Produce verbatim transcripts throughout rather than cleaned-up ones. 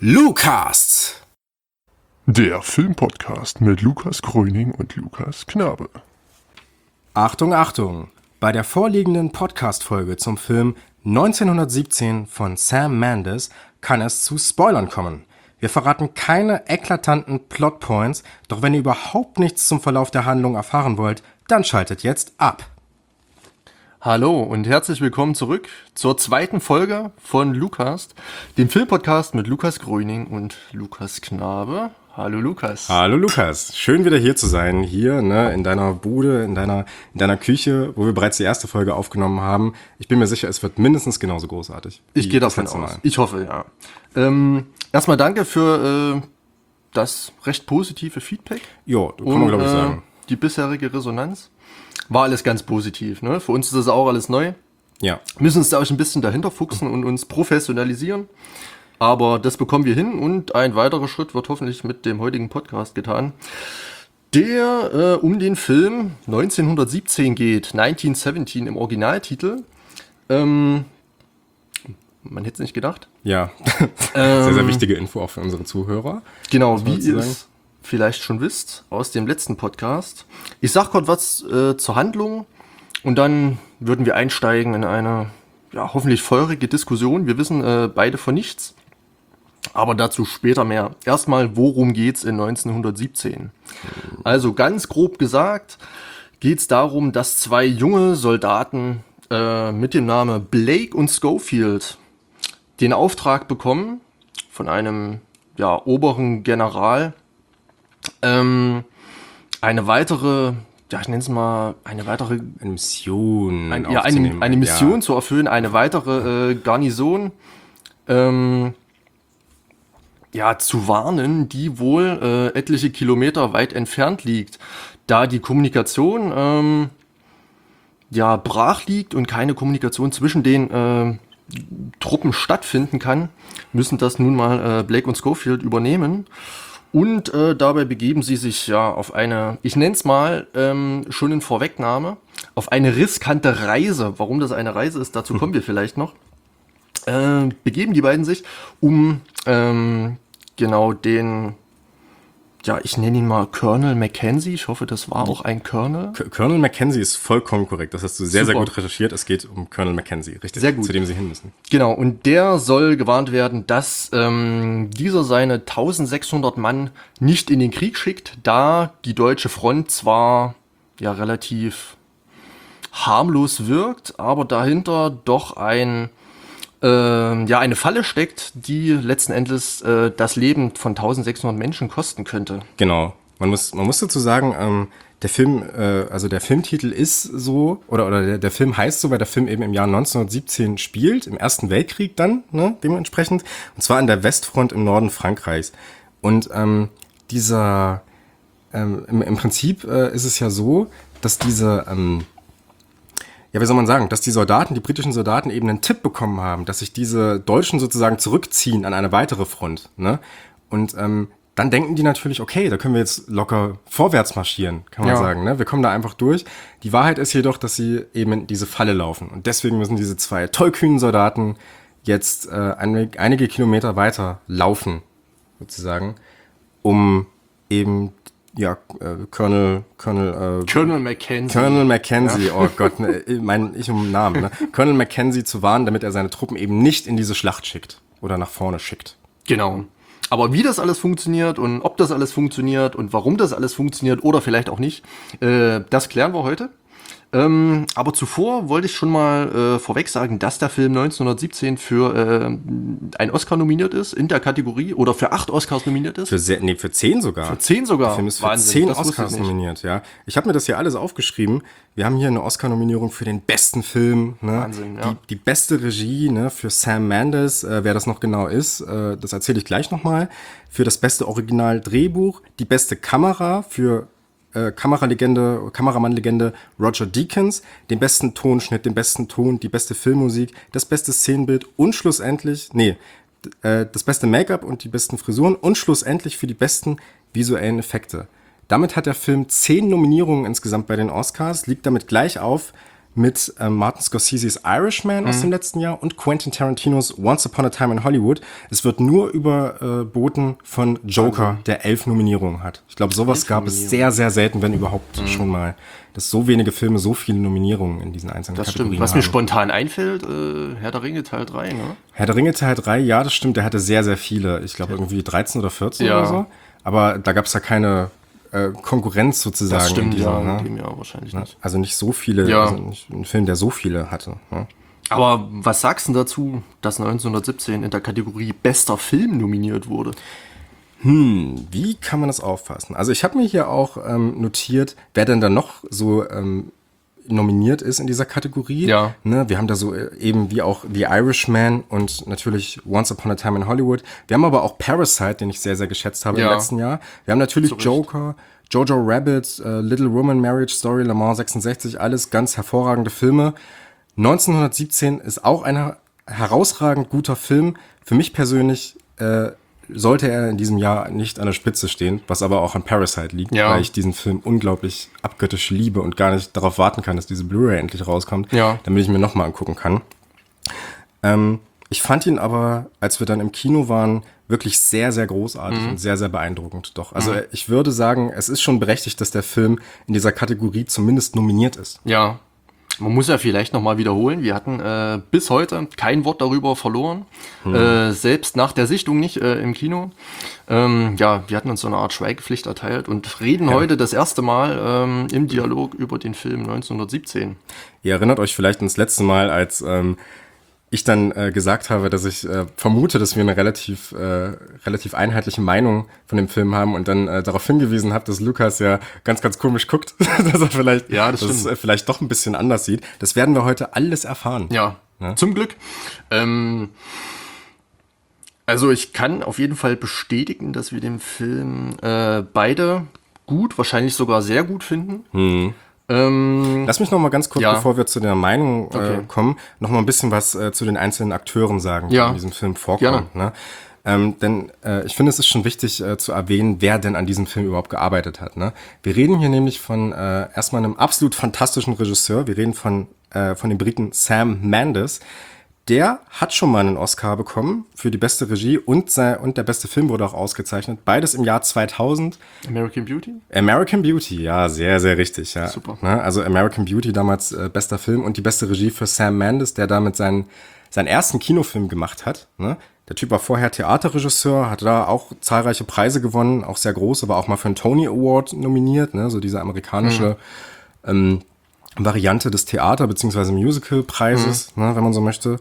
Lucast, der Filmpodcast mit Lukas Gröning und Lukas Knabe. Achtung, Achtung! Bei der vorliegenden Podcast-Folge zum Film neunzehnhundertsiebzehn von Sam Mendes kann es zu Spoilern kommen. Wir verraten keine eklatanten Plotpoints, doch wenn ihr überhaupt nichts zum Verlauf der Handlung erfahren wollt, dann schaltet jetzt ab. Hallo und herzlich willkommen zurück zur zweiten Folge von Lucast, dem Filmpodcast mit Lukas Gröning und Lukas Knabe. Hallo Lukas. Hallo Lukas, schön wieder hier zu sein, hier ne, in deiner Bude, in deiner, in deiner Küche, wo wir bereits die erste Folge aufgenommen haben. Ich bin mir sicher, es wird mindestens genauso großartig. Ich gehe davon aus. Ich hoffe, ja. Ähm, erstmal danke für äh, das recht positive Feedback. Jo, kann man glaube ich äh, sagen. Die bisherige Resonanz. War alles ganz positiv, ne? Für uns ist das auch alles neu. Ja. Müssen uns da auch ein bisschen dahinter fuchsen und uns professionalisieren. Aber das bekommen wir hin und ein weiterer Schritt wird hoffentlich mit dem heutigen Podcast getan, der äh, um den Film neunzehnhundertsiebzehn geht, neunzehnhundertsiebzehn im Originaltitel. Ähm, man hätte es nicht gedacht. Ja, sehr, sehr wichtige Info auch für unsere Zuhörer. Genau, wie ihr es vielleicht schon wisst aus dem letzten Podcast. Ich sag kurz was äh, zur Handlung und dann würden wir einsteigen in eine ja, hoffentlich feurige Diskussion. Wir wissen äh, beide von nichts, aber dazu später mehr. Erstmal, worum geht's in neunzehnhundertsiebzehn? Also ganz grob gesagt geht's darum, dass zwei junge Soldaten äh, mit dem Namen Blake und Schofield den Auftrag bekommen von einem ja, oberen General, Ähm, eine weitere, ja, ich nenne es mal, eine weitere eine Mission, ein, ja, eine, eine Mission ja. zu erfüllen, eine weitere äh, Garnison ähm, ja, zu warnen, die wohl äh, etliche Kilometer weit entfernt liegt, da die Kommunikation ähm, ja brach liegt und keine Kommunikation zwischen den äh, Truppen stattfinden kann, müssen das nun mal äh, Blake und Schofield übernehmen. Und äh, dabei begeben sie sich ja auf eine, ich nenne es mal ähm, schon in Vorwegnahme, auf eine riskante Reise. Warum das eine Reise ist, dazu kommen wir vielleicht noch. Äh, begeben die beiden sich, um ähm, genau den, ja, ich nenne ihn mal Colonel Mackenzie. Ich hoffe, das war auch ein Colonel. Colonel Mackenzie ist vollkommen korrekt. Das hast du sehr, Super. sehr gut recherchiert. Es geht um Colonel Mackenzie, richtig? Sehr gut. Zu dem sie hin müssen. Genau, und der soll gewarnt werden, dass ähm, dieser seine eintausendsechshundert Mann nicht in den Krieg schickt, da die deutsche Front zwar ja relativ harmlos wirkt, aber dahinter doch ein äh, ja eine Falle steckt, die letzten Endes äh, das Leben von eintausendsechshundert Menschen kosten könnte. Genau. Man muss, man muss dazu sagen, ähm, der Film, äh, also der Filmtitel ist so, oder, oder der, der Film heißt so, weil der Film eben im Jahr neunzehnhundertsiebzehn spielt, im Ersten Weltkrieg dann, ne, dementsprechend, und zwar an der Westfront im Norden Frankreichs. Und ähm, dieser, ähm, im, im Prinzip äh, ist es ja so, dass diese, ähm, ja, wie soll man sagen, dass die Soldaten, die britischen Soldaten eben einen Tipp bekommen haben, dass sich diese Deutschen sozusagen zurückziehen an eine weitere Front, ne, und ähm, dann denken die natürlich, okay, da können wir jetzt locker vorwärts marschieren, kann man ja. sagen. Ne? Wir kommen da einfach durch. Die Wahrheit ist jedoch, dass sie eben in diese Falle laufen. Und deswegen müssen diese zwei tollkühnen Soldaten jetzt äh, einige, einige Kilometer weiter laufen, sozusagen, um eben, ja, äh, Colonel, Colonel, äh, Colonel Mackenzie. Colonel Mackenzie, ja. Oh Gott, ne, mein, ich um den Namen, ne? Colonel Mackenzie zu warnen, damit er seine Truppen eben nicht in diese Schlacht schickt oder nach vorne schickt. Genau. Aber wie das alles funktioniert und ob das alles funktioniert und warum das alles funktioniert oder vielleicht auch nicht, äh, das klären wir heute. Ähm, aber zuvor wollte ich schon mal äh, vorweg sagen, dass der Film neunzehnhundertsiebzehn für äh, einen Oscar nominiert ist in der Kategorie oder für acht Oscars nominiert ist. Für, sehr, nee, für zehn sogar. Für zehn sogar. Der Film ist für Wahnsinn, zehn Oscars nominiert, ja. Ich habe mir das hier alles aufgeschrieben. Wir haben hier eine Oscar-Nominierung für den besten Film, ne? Wahnsinn, ja. Die, die beste Regie, ne, für Sam Mendes, äh, wer das noch genau ist, äh, das erzähle ich gleich nochmal. Für das beste Original-Drehbuch, die beste Kamera für Äh, Kameralegende, Kameramann-Legende Roger Deakins, den besten Tonschnitt, den besten Ton, die beste Filmmusik, das beste Szenenbild und schlussendlich, nee, äh, das beste Make-up und die besten Frisuren und schlussendlich für die besten visuellen Effekte. Damit hat der Film zehn Nominierungen insgesamt bei den Oscars, liegt damit gleich auf mit ähm, Martin Scorseses Irishman mhm. aus dem letzten Jahr und Quentin Tarantinos Once Upon a Time in Hollywood. Es wird nur überboten von Joker, also, der elf Nominierungen hat. Ich glaube, sowas gab es sehr, sehr selten, wenn überhaupt mhm. schon mal, dass so wenige Filme so viele Nominierungen in diesen einzelnen das Kategorien stimmt. Was haben. mir spontan einfällt, äh, Herr der Ringe Teil drei, ne? Herr der Ringe Teil drei, ja, das stimmt. Der hatte sehr, sehr viele. Ich glaube, irgendwie dreizehn oder vierzehn ja. oder so. Aber da gab es ja keine Konkurrenz sozusagen. Das stimmt, dieser, ja, ne? in dem Jahr wahrscheinlich nicht. Also nicht so viele, ja. also nicht ein Film, der so viele hatte. Ne? Aber was sagst du dazu, dass neunzehnhundertsiebzehn in der Kategorie bester Film nominiert wurde? Hm, wie kann man das auffassen? Also ich habe mir hier auch ähm, notiert, wer denn da noch so ähm, nominiert ist in dieser Kategorie. Ja. Ne, wir haben da so äh, eben wie auch The Irishman und natürlich Once Upon a Time in Hollywood. Wir haben aber auch Parasite, den ich sehr, sehr geschätzt habe ja. im letzten Jahr. Wir haben natürlich Joker, Jojo Rabbit, äh, Little Woman, Marriage Story, Le Mans sechsundsechzig, alles ganz hervorragende Filme. neunzehnhundertsiebzehn ist auch ein herausragend guter Film. Für mich persönlich äh, sollte er in diesem Jahr nicht an der Spitze stehen, was aber auch an Parasite liegt, ja. weil ich diesen Film unglaublich abgöttisch liebe und gar nicht darauf warten kann, dass diese Blu-ray endlich rauskommt, ja. damit ich mir nochmal angucken kann. Ähm, ich fand ihn aber, als wir dann im Kino waren, wirklich sehr, sehr großartig mhm. und sehr, sehr beeindruckend. Doch, also mhm. ich würde sagen, es ist schon berechtigt, dass der Film in dieser Kategorie zumindest nominiert ist. Ja. Man muss ja vielleicht nochmal wiederholen, wir hatten äh, bis heute kein Wort darüber verloren, hm. äh, selbst nach der Sichtung nicht äh, im Kino. Ähm, ja, wir hatten uns so eine Art Schweigepflicht erteilt und reden ja. heute das erste Mal ähm, im Dialog über den Film neunzehnhundertsiebzehn. Ihr erinnert euch vielleicht ans letzte Mal, als ähm, ich dann äh, gesagt habe, dass ich äh, vermute, dass wir eine relativ äh, relativ einheitliche Meinung von dem Film haben und dann äh, darauf hingewiesen habe, dass Lukas ja ganz, ganz komisch guckt, dass er vielleicht, ja, das dass es äh, vielleicht doch ein bisschen anders sieht. Das werden wir heute alles erfahren. Ja, ja? Zum Glück. Ähm, also ich kann auf jeden Fall bestätigen, dass wir den Film äh, beide gut, wahrscheinlich sogar sehr gut finden. Hm. Ähm, Lass mich noch mal ganz kurz, ja. bevor wir zu der Meinung äh, okay. kommen, noch mal ein bisschen was äh, zu den einzelnen Akteuren sagen, die ja. in diesem Film vorkommen. Ne? Ähm, denn äh, ich finde, es ist schon wichtig äh, zu erwähnen, wer denn an diesem Film überhaupt gearbeitet hat. Ne? Wir reden hier nämlich von äh, erstmal einem absolut fantastischen Regisseur. Wir reden von, äh, von dem Briten Sam Mendes. Der hat schon mal einen Oscar bekommen für die beste Regie und, sein, und der beste Film wurde auch ausgezeichnet. Beides im Jahr zweitausend. American Beauty? American Beauty, ja, sehr, sehr richtig. Ja. Super. Also American Beauty damals äh, bester Film und die beste Regie für Sam Mendes, der damit seinen, seinen ersten Kinofilm gemacht hat. Ne? Der Typ war vorher Theaterregisseur, hat da auch zahlreiche Preise gewonnen, auch sehr große, war auch mal für einen Tony Award nominiert, ne? So diese amerikanische mhm. ähm, Variante des Theater- bzw. Musical-Preises, mhm. ne, wenn man so möchte.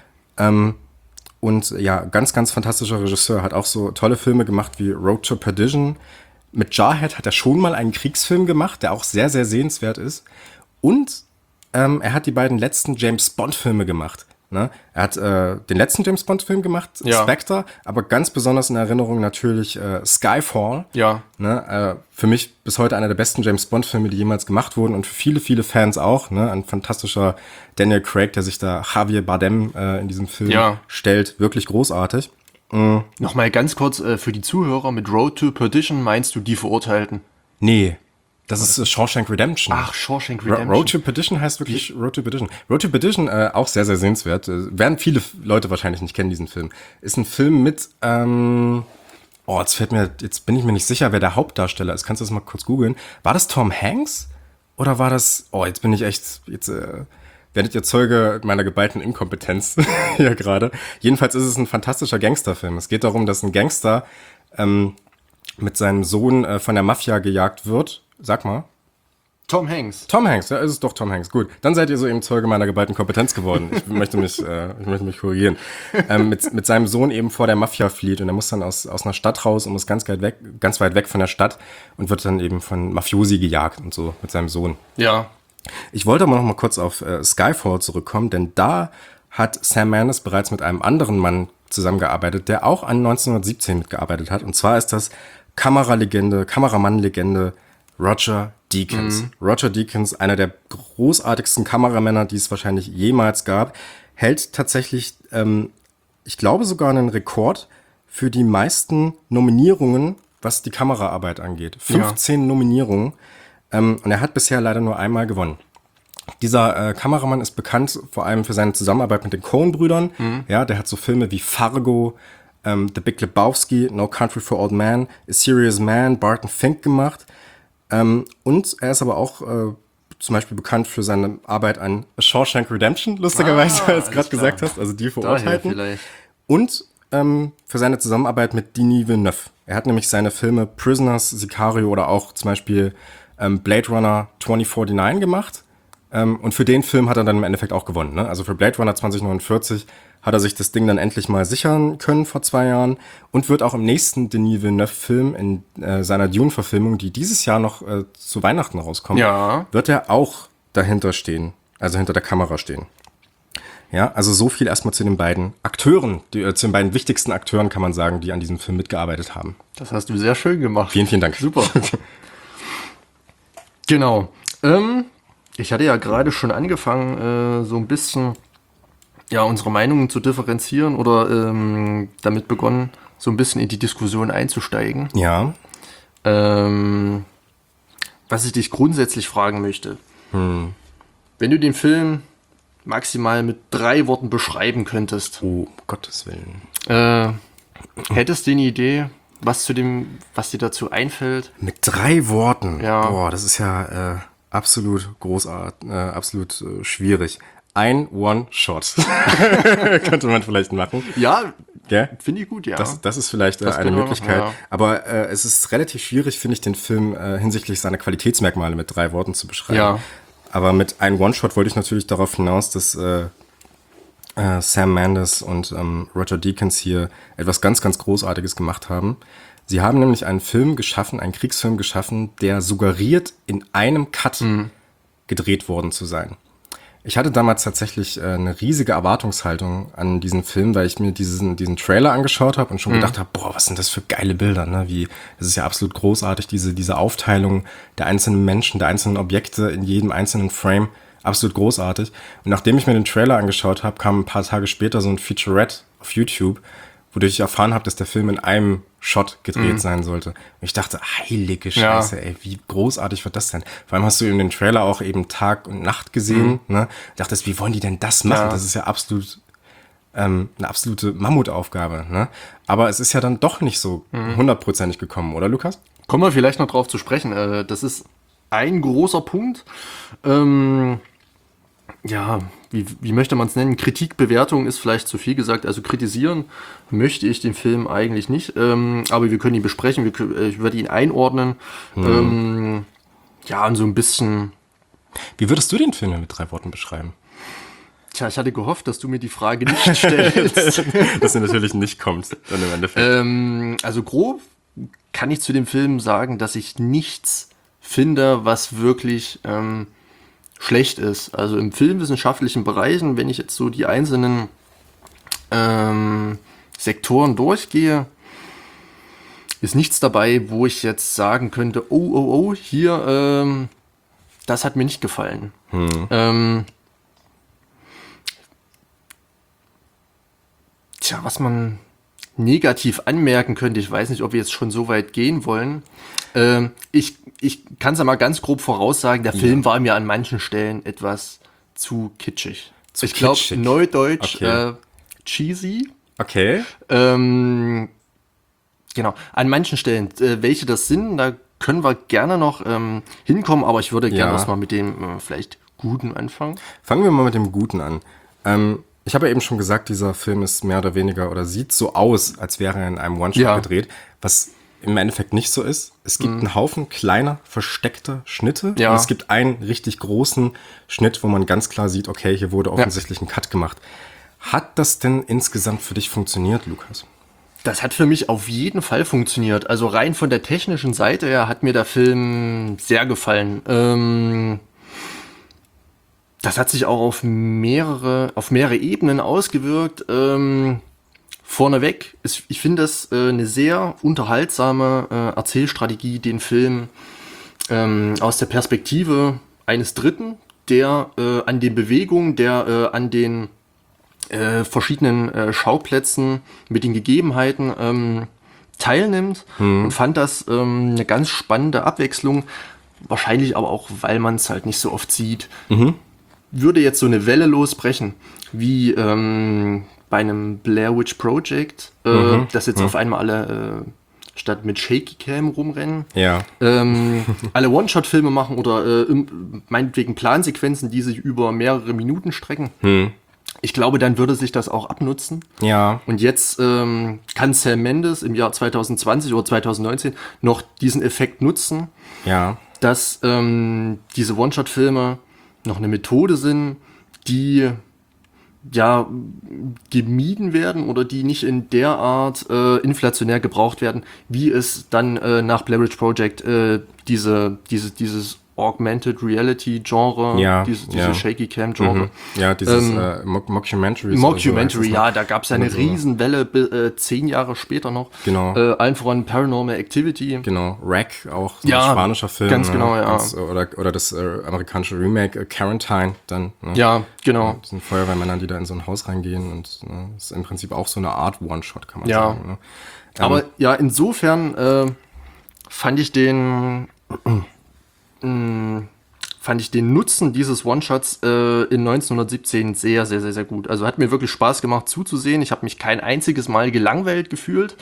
Ähm, und ja, ganz, ganz fantastischer Regisseur. Hat auch so tolle Filme gemacht wie Road to Perdition. Mit Jarhead hat er schon mal einen Kriegsfilm gemacht, der auch sehr, sehr sehenswert ist. Und ähm, er hat die beiden letzten James-Bond-Filme gemacht. Ne? Er hat äh, den letzten James-Bond-Film gemacht, ja. Spectre, aber ganz besonders in Erinnerung natürlich äh, Skyfall. Ja. Ne? Äh, für mich bis heute einer der besten James-Bond-Filme, die jemals gemacht wurden und für viele, viele Fans auch. Ne? Ein fantastischer Daniel Craig, der sich da Javier Bardem äh, in diesem Film ja. stellt. Wirklich großartig. Mhm. Nochmal ganz kurz äh, für die Zuhörer, mit Road to Perdition meinst du Die Verurteilten? Nee. Das ist äh, Shawshank Redemption. Ach, Shawshank Redemption. Road to Perdition heißt wirklich Road to Perdition. Road to Perdition, äh, auch sehr, sehr sehenswert. Äh, werden viele Leute wahrscheinlich nicht kennen, diesen Film. Ist ein Film mit, ähm, oh, jetzt fällt mir, jetzt bin ich mir nicht sicher, wer der Hauptdarsteller ist. Kannst du das mal kurz googeln? War das Tom Hanks? Oder war das, oh, jetzt bin ich echt, jetzt, äh, werdet ihr Zeuge meiner geballten Inkompetenz hier gerade. Jedenfalls ist es ein fantastischer Gangsterfilm. Es geht darum, dass ein Gangster, ähm, mit seinem Sohn äh, von der Mafia gejagt wird. Sag mal. Tom Hanks. Tom Hanks, ja, ist es doch Tom Hanks. Gut, dann seid ihr so eben Zeuge meiner geballten Kompetenz geworden. Ich möchte mich, äh, ich möchte mich korrigieren. Ähm, mit, mit seinem Sohn eben vor der Mafia flieht und er muss dann aus, aus einer Stadt raus und muss ganz weit weg, ganz weit weg von der Stadt und wird dann eben von Mafiosi gejagt und so mit seinem Sohn. Ja. Ich wollte aber noch mal kurz auf äh, Skyfall zurückkommen, denn da hat Sam Mendes bereits mit einem anderen Mann zusammengearbeitet, der auch an neunzehnhundertsiebzehn mitgearbeitet hat. Und zwar ist das Kameralegende, Kameramann-Legende Roger Deakins. Mhm. Roger Deakins, einer der großartigsten Kameramänner, die es wahrscheinlich jemals gab, hält tatsächlich, ähm, ich glaube sogar einen Rekord für die meisten Nominierungen, was die Kameraarbeit angeht. fünfzehn ja. Nominierungen. Ähm, und er hat bisher leider nur einmal gewonnen. Dieser äh, Kameramann ist bekannt vor allem für seine Zusammenarbeit mit den Coen-Brüdern. Mhm. Ja, der hat so Filme wie Fargo, ähm, The Big Lebowski, No Country for Old Men, A Serious Man, Barton Fink gemacht. Ähm, und er ist aber auch äh, zum Beispiel bekannt für seine Arbeit an A Shawshank Redemption, lustigerweise, ah, als du gerade gesagt hast, also die Verurteilten. Und ähm, für seine Zusammenarbeit mit Denis Villeneuve. Er hat nämlich seine Filme Prisoners, Sicario oder auch zum Beispiel ähm, Blade Runner zwanzig neunundvierzig gemacht. Ähm, und für den Film hat er dann im Endeffekt auch gewonnen. Ne? Also für Blade Runner zwanzig neunundvierzig hat er sich das Ding dann endlich mal sichern können vor zwei Jahren und wird auch im nächsten Denis Villeneuve-Film in äh, seiner Dune-Verfilmung, die dieses Jahr noch äh, zu Weihnachten rauskommt, ja. wird er auch dahinter stehen, also hinter der Kamera stehen. Ja, also so viel erstmal zu den beiden Akteuren, die, äh, zu den beiden wichtigsten Akteuren, kann man sagen, die an diesem Film mitgearbeitet haben. Das hast du sehr schön gemacht. Vielen, vielen Dank. Super. Genau. Ähm, ich hatte ja gerade schon angefangen, äh, so ein bisschen ja, unsere Meinungen zu differenzieren oder ähm, damit begonnen, so ein bisschen in die Diskussion einzusteigen. Ja. Ähm, was ich dich grundsätzlich fragen möchte. Hm. Wenn du den Film maximal mit drei Worten beschreiben könntest. Oh, Gottes Willen. Äh, hättest du eine Idee, was zu dem, was dir dazu einfällt? Mit drei Worten? Ja. Boah, das ist ja äh, absolut großartig, äh, absolut äh, schwierig. Ein One-Shot könnte man vielleicht machen. Ja, ja? Finde ich gut, ja. Das, das ist vielleicht äh, das eine Möglichkeit. Machen, ja. Aber äh, es ist relativ schwierig, finde ich, den Film äh, hinsichtlich seiner Qualitätsmerkmale mit drei Worten zu beschreiben. Ja. Aber mit einem One-Shot wollte ich natürlich darauf hinaus, dass äh, äh, Sam Mendes und ähm, Roger Deakins hier etwas ganz, ganz Großartiges gemacht haben. Sie haben nämlich einen Film geschaffen, einen Kriegsfilm geschaffen, der suggeriert, in einem Cut mhm. gedreht worden zu sein. Ich hatte damals tatsächlich äh, eine riesige Erwartungshaltung an diesen Film, weil ich mir diesen, diesen Trailer angeschaut habe und schon mhm. gedacht habe, boah, was sind das für geile Bilder, ne? Wie, das ist ja absolut großartig, diese, diese Aufteilung der einzelnen Menschen, der einzelnen Objekte in jedem einzelnen Frame, absolut großartig. Und nachdem ich mir den Trailer angeschaut habe, kam ein paar Tage später so ein Featurette auf YouTube, wodurch ich erfahren habe, dass der Film in einem Shot gedreht mhm. sein sollte. Und ich dachte, heilige Scheiße, ja. ey, wie großartig wird das denn? Vor allem hast du in den Trailer auch eben Tag und Nacht gesehen, mhm. ne? Ich dachte, wie wollen die denn das machen? Ja. Das ist ja absolut ähm, eine absolute Mammutaufgabe, ne? Aber es ist ja dann doch nicht so hundertprozentig mhm. gekommen, oder Lukas? Kommen wir vielleicht noch drauf zu sprechen. Äh, das ist ein großer Punkt. Ähm, ja, wie, wie möchte man es nennen? Kritikbewertung ist vielleicht zu viel gesagt. Also kritisieren möchte ich den Film eigentlich nicht. Ähm, aber wir können ihn besprechen. Wir können, ich werde ihn einordnen. Mhm. Ähm, ja, und so ein bisschen... Wie würdest du den Film mit drei Worten beschreiben? Tja, ich hatte gehofft, dass du mir die Frage nicht stellst. Dass sie natürlich nicht kommt, dann im Endeffekt. Ähm, also grob kann ich zu dem Film sagen, dass ich nichts finde, was wirklich ähm, schlecht ist. Also im filmwissenschaftlichen Bereichen, wenn ich jetzt so die einzelnen ähm, Sektoren durchgehe, ist nichts dabei, wo ich jetzt sagen könnte, oh, oh, oh, hier, ähm, das hat mir nicht gefallen. Hm. Ähm, tja, was man negativ anmerken könnte, ich weiß nicht, ob wir jetzt schon so weit gehen wollen. Ähm, ich ich kann es ja mal ganz grob voraussagen, der ja. Film war mir an manchen Stellen etwas zu kitschig. Zu ich glaube, neudeutsch okay. äh, cheesy. Okay. Ähm, genau, an manchen Stellen. Äh, welche das sind, da können wir gerne noch ähm, hinkommen, aber ich würde gerne ja. erstmal mit dem äh, vielleicht Guten anfangen. Fangen wir mal mit dem Guten an. Ähm, ich habe ja eben schon gesagt, dieser Film ist mehr oder weniger oder sieht so aus, als wäre er in einem One-Shot ja. gedreht, was im Endeffekt nicht so ist. Es gibt mhm. einen Haufen kleiner, versteckter Schnitte. Ja. Und es gibt einen richtig großen Schnitt, wo man ganz klar sieht, okay, hier wurde offensichtlich ja. ein Cut gemacht. Hat das denn insgesamt für dich funktioniert, Lukas? Das hat für mich auf jeden Fall funktioniert. Also rein von der technischen Seite her hat mir der Film sehr gefallen. Ähm, das hat sich auch auf mehrere, auf mehrere Ebenen ausgewirkt. Ähm, vorneweg, ist, ich finde das äh, eine sehr unterhaltsame äh, Erzählstrategie, den Film ähm, aus der Perspektive eines Dritten, der äh, an den Bewegungen, der äh, an den äh, verschiedenen äh, Schauplätzen mit den Gegebenheiten ähm, teilnimmt mhm. und fand das ähm, eine ganz spannende Abwechslung. Wahrscheinlich aber auch, weil man es halt nicht so oft sieht. Mhm. würde jetzt so eine Welle losbrechen, wie ähm, bei einem Blair Witch Project, äh, Mhm. dass jetzt Mhm. auf einmal alle äh, statt mit Shaky Cam rumrennen, Ja. ähm, alle One-Shot-Filme machen oder äh, im- meinetwegen Plansequenzen, die sich über mehrere Minuten strecken. Hm. Ich glaube, dann würde sich das auch abnutzen. Ja. Und jetzt ähm, kann Sam Mendes im Jahr zwanzig zwanzig oder zwanzig neunzehn noch diesen Effekt nutzen, Ja. dass ähm, diese One-Shot-Filme noch eine Methode sind, die ja gemieden werden oder die nicht in der Art äh, inflationär gebraucht werden, wie es dann äh, nach Blair Witch Project äh, diese, diese, dieses Augmented Reality Genre, Ja, diese, diese ja. Shaky Cam Genre. Mhm. Ja, dieses Ähm, äh, Mock- Mockumentary. Mockumentary, ja, da gab es eine so. Riesenwelle, bi- äh, zehn Jahre später noch. Genau. Äh, allen voran Paranormal Activity. Genau, Rack, auch so Ja, ein spanischer Film. ganz ne? genau, ja. Ganz, oder, oder das äh, amerikanische Remake äh, Quarantine dann. Ne? Ja, genau. Das sind Feuerwehrmänner, die da in so ein Haus reingehen und ne, das ist im Prinzip auch so eine Art One-Shot, kann man Ja. sagen. Ne? Aber ja, insofern äh, fand ich den mh, fand ich den Nutzen dieses One-Shots äh, in neunzehnhundertsiebzehn sehr, sehr, sehr, sehr gut. Also hat mir wirklich Spaß gemacht zuzusehen. Ich habe mich kein einziges Mal gelangweilt gefühlt.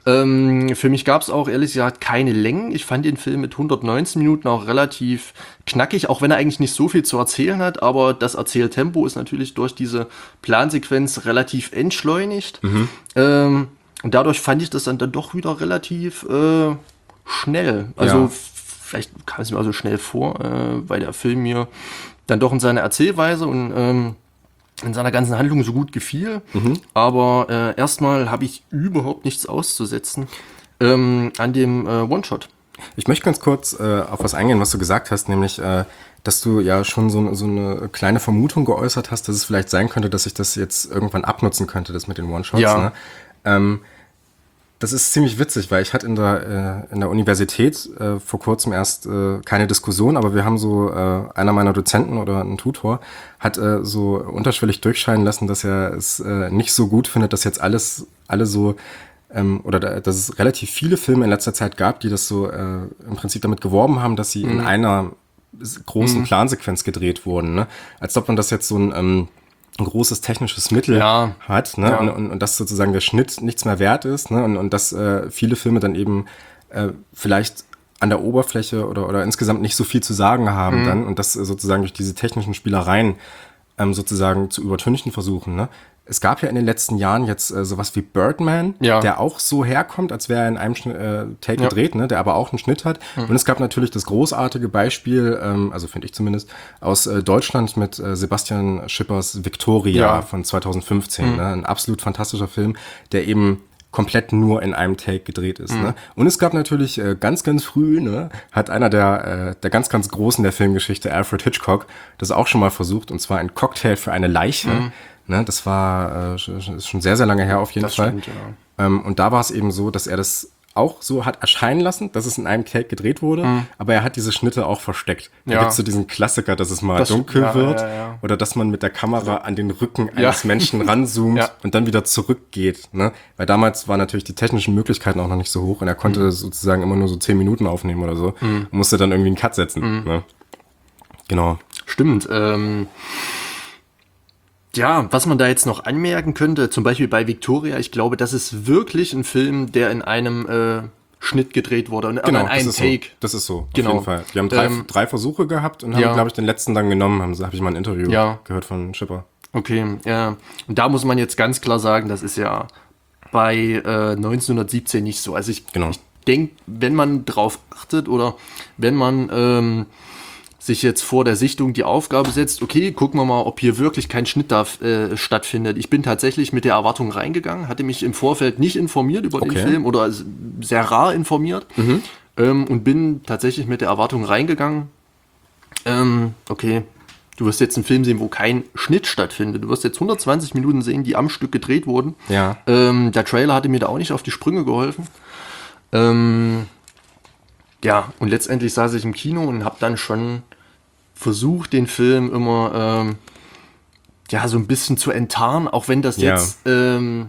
Ähm, für mich gab es auch, ehrlich gesagt, keine Längen. Ich fand den Film mit hundertneunzehn Minuten auch relativ knackig, auch wenn er eigentlich nicht so viel zu erzählen hat. Aber das Erzähltempo ist natürlich durch diese Plansequenz relativ entschleunigt. Ähm, und dadurch fand ich das dann, dann doch wieder relativ äh, schnell. Also Ja. f- vielleicht kam es mir also schnell vor, äh, weil der Film mir dann doch in seiner Erzählweise und ähm, in seiner ganzen Handlung so gut gefiel. Aber äh, erstmal habe ich überhaupt nichts auszusetzen ähm, an dem äh, One-Shot. Ich möchte ganz kurz äh, auf was eingehen, was du gesagt hast, nämlich, äh, dass du ja schon so, so eine kleine Vermutung geäußert hast, dass es vielleicht sein könnte, dass ich das jetzt irgendwann abnutzen könnte, das mit den One-Shots. Ja. Ne? Ähm, das ist ziemlich witzig, weil ich hatte in der, äh, in der Universität äh, vor kurzem erst äh, keine Diskussion, aber wir haben so, äh, einer meiner Dozenten oder ein Tutor hat äh, so unterschwellig durchscheinen lassen, dass er es äh, nicht so gut findet, dass jetzt alles, alle so ähm, oder da, dass es relativ viele Filme in letzter Zeit gab, die das so äh, im Prinzip damit geworben haben, dass sie in einer s- großen Plansequenz gedreht wurden. Ne? Als ob man das jetzt so ein, ähm, ein großes technisches Mittel Ja. hat, ne? Ja. Und, und, und dass sozusagen der Schnitt nichts mehr wert ist, ne? Und, und dass äh, viele Filme dann eben äh, vielleicht an der Oberfläche oder, oder insgesamt nicht so viel zu sagen haben Mhm. dann und das äh, sozusagen durch diese technischen Spielereien ähm, sozusagen zu übertünchen versuchen. Ne? Es gab ja in den letzten Jahren jetzt äh, sowas wie Birdman, Ja. der auch so herkommt, als wäre er in einem Schnitt, äh, Take Ja. gedreht, ne? Der aber auch einen Schnitt hat. Und es gab natürlich das großartige Beispiel, ähm, also finde ich zumindest, aus äh, Deutschland mit äh, Sebastian Schippers Victoria Ja. von zwanzig fünfzehn. Ne? Ein absolut fantastischer Film, der eben komplett nur in einem Take gedreht ist. Ne? Und es gab natürlich äh, ganz, ganz früh, ne, hat einer der, äh, der ganz, ganz Großen der Filmgeschichte, Alfred Hitchcock, das auch schon mal versucht, und zwar ein Cocktail für eine Leiche. Ne? Das war äh, sch- ist schon sehr, sehr lange her auf jeden Das Fall. stimmt, ja. Ähm, und da war es eben so, dass er das auch so hat erscheinen lassen, dass es in einem Take gedreht wurde, aber er hat diese Schnitte auch versteckt. Da Ja. gibt's so diesen Klassiker, dass es mal Das- dunkel ja, wird ja, ja. oder dass man mit der Kamera an den Rücken Ja. eines Menschen ranzoomt Ja. und dann wieder zurückgeht. Ne? Weil damals waren natürlich die technischen Möglichkeiten auch noch nicht so hoch und er konnte Mhm. sozusagen immer nur so zehn Minuten aufnehmen oder so und musste dann irgendwie einen Cut setzen. Mhm. Ne? Genau. Stimmt. Ähm, ja, was man da jetzt noch anmerken könnte, zum Beispiel bei Victoria, ich glaube, das ist wirklich ein Film, der in einem äh, Schnitt gedreht wurde und Genau, an das einem ist Take. so. Das ist so, Genau. auf jeden Fall. Die haben drei, Ähm, drei Versuche gehabt und haben, ja. glaube ich, den letzten dann genommen, haben, habe ich mal ein Interview Ja. gehört von Schipper. Okay, ja. Und da muss man jetzt ganz klar sagen, das ist ja bei äh, neunzehnhundertsiebzehn nicht so. Also ich, Genau. ich denke, wenn man drauf achtet oder wenn man ähm, sich jetzt vor der Sichtung die Aufgabe setzt, okay, gucken wir mal, ob hier wirklich kein Schnitt da äh, stattfindet. Ich bin tatsächlich mit der Erwartung reingegangen, hatte mich im Vorfeld nicht informiert über Okay. den Film oder sehr rar informiert ähm, und bin tatsächlich mit der Erwartung reingegangen, ähm, okay, du wirst jetzt einen Film sehen, wo kein Schnitt stattfindet. Du wirst jetzt hundertzwanzig Minuten sehen, die am Stück gedreht wurden. Ja. Ähm, der Trailer hatte mir da auch nicht auf die Sprünge geholfen. Ähm, ja, und letztendlich saß ich im Kino und habe dann schon versucht, den Film immer ähm, ja, so ein bisschen zu enttarnen, auch wenn das Ja. jetzt ähm,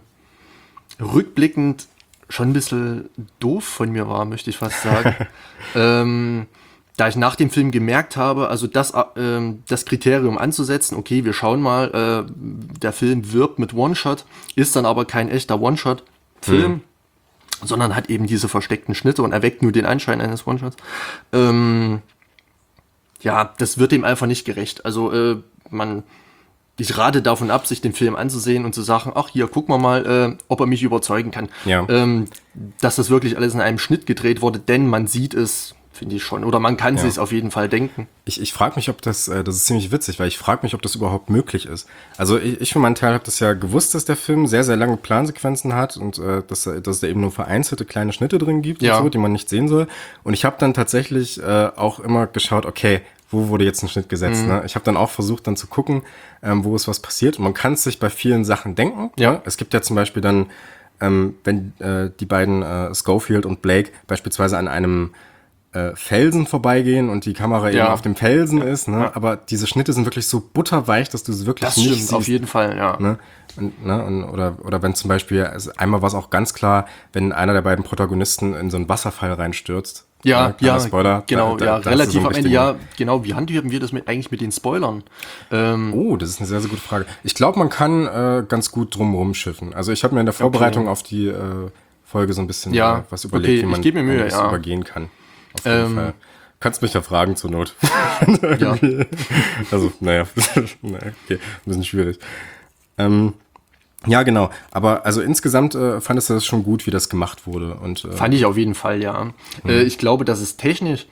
rückblickend schon ein bisschen doof von mir war, möchte ich fast sagen. ähm, da ich nach dem Film gemerkt habe, also das, äh, das Kriterium anzusetzen, okay, wir schauen mal, äh, der Film wirbt mit One-Shot, ist dann aber kein echter One-Shot-Film, mhm. sondern hat eben diese versteckten Schnitte und erweckt nur den Anschein eines One-Shots. Ähm, ja, das wird dem einfach nicht gerecht. Also äh, man, ich rate davon ab, sich den Film anzusehen und zu sagen, ach hier, guck mal mal, äh, ob er mich überzeugen kann. Ja. Ähm, dass das wirklich alles in einem Schnitt gedreht wurde, denn man sieht es, finde ich schon. Oder man kann ja. sich auf jeden Fall denken. Ich, ich frage mich, ob das, äh, das ist ziemlich witzig, weil ich frage mich, ob das überhaupt möglich ist. Also ich, ich für meinen Teil habe das ja gewusst, dass der Film sehr, sehr lange Plansequenzen hat und äh, dass, dass es da eben nur vereinzelte kleine Schnitte drin gibt, ja. und so, die man nicht sehen soll. Und ich habe dann tatsächlich äh, auch immer geschaut, okay, wo wurde jetzt ein Schnitt gesetzt? Mhm. Ne? Ich habe dann auch versucht, dann zu gucken, ähm, wo ist was passiert. Und man kann es sich bei vielen Sachen denken. Ja. Es gibt ja zum Beispiel dann, ähm, wenn äh, die beiden äh, Schofield und Blake beispielsweise an einem äh, Felsen vorbeigehen und die Kamera ja. eben auf dem Felsen ist. Ne? Ja. Aber diese Schnitte sind wirklich so butterweich, dass du es wirklich das nicht stimmt, siehst. auf jeden Fall, ja. Ne? Und, ne? Und, oder, oder wenn zum Beispiel, also einmal war es auch ganz klar, wenn einer der beiden Protagonisten in so einen Wasserfall reinstürzt. Ja, ne? ja, Spoiler, genau, da, da, ja, da relativ so am Ende, ja, genau, wie handhaben wir das mit, eigentlich mit den Spoilern? Ähm, oh, das ist eine sehr, sehr gute Frage. Ich glaube, man kann äh, ganz gut drum rumschiffen. Also ich habe mir in der Vorbereitung okay. auf die äh, Folge so ein bisschen ja, äh, was überlegt, okay, wie man ich mir Mühe, das ja. übergehen kann. Auf jeden ähm, Fall. Kannst mich ja fragen zur Not. ja. Also, naja, naja, okay, ein bisschen schwierig. Ähm, ja, genau. Aber also insgesamt äh, fandest du das schon gut, wie das gemacht wurde. Und, äh, Fand ich auf jeden Fall, ja. Mhm. Äh, ich glaube, dass es technisch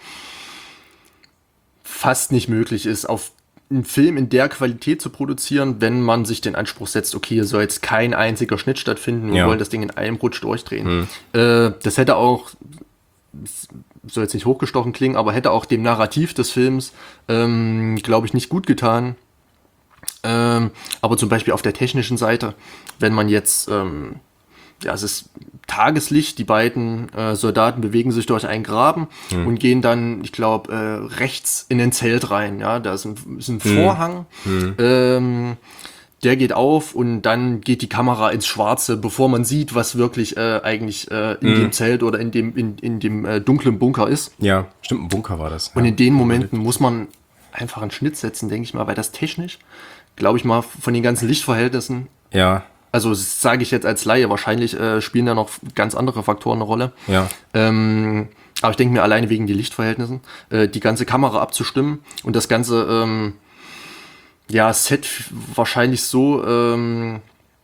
fast nicht möglich ist, auf einen Film in der Qualität zu produzieren, wenn man sich den Anspruch setzt, okay, hier soll jetzt kein einziger Schnitt stattfinden, wir ja. wollen das Ding in einem Rutsch durchdrehen. Mhm. Äh, das hätte auch, soll jetzt nicht hochgestochen klingen, aber hätte auch dem Narrativ des Films, ähm, glaube ich, nicht gut getan. Ähm, aber zum Beispiel auf der technischen Seite, wenn man jetzt, ähm, ja, es ist Tageslicht, die beiden äh, Soldaten bewegen sich durch einen Graben hm. und gehen dann, ich glaube, äh, rechts in ein Zelt rein. Ja, da ist ein, ist ein hm. Vorhang, hm. Ähm, der geht auf und dann geht die Kamera ins Schwarze, bevor man sieht, was wirklich äh, eigentlich äh, in hm. dem Zelt oder in dem, in, in dem äh, dunklen Bunker ist. Ja, stimmt, ein Bunker war das. Und ja. in den Momenten muss man einfach einen Schnitt setzen, denke ich mal, weil das technisch, glaube ich mal, von den ganzen Lichtverhältnissen, ja. also das sage ich jetzt als Laie, wahrscheinlich äh, spielen da noch ganz andere Faktoren eine Rolle. Ja. Ähm, aber ich denke mir alleine wegen den Lichtverhältnissen, äh, die ganze Kamera abzustimmen und das ganze ähm, ja, Set wahrscheinlich so, ähm,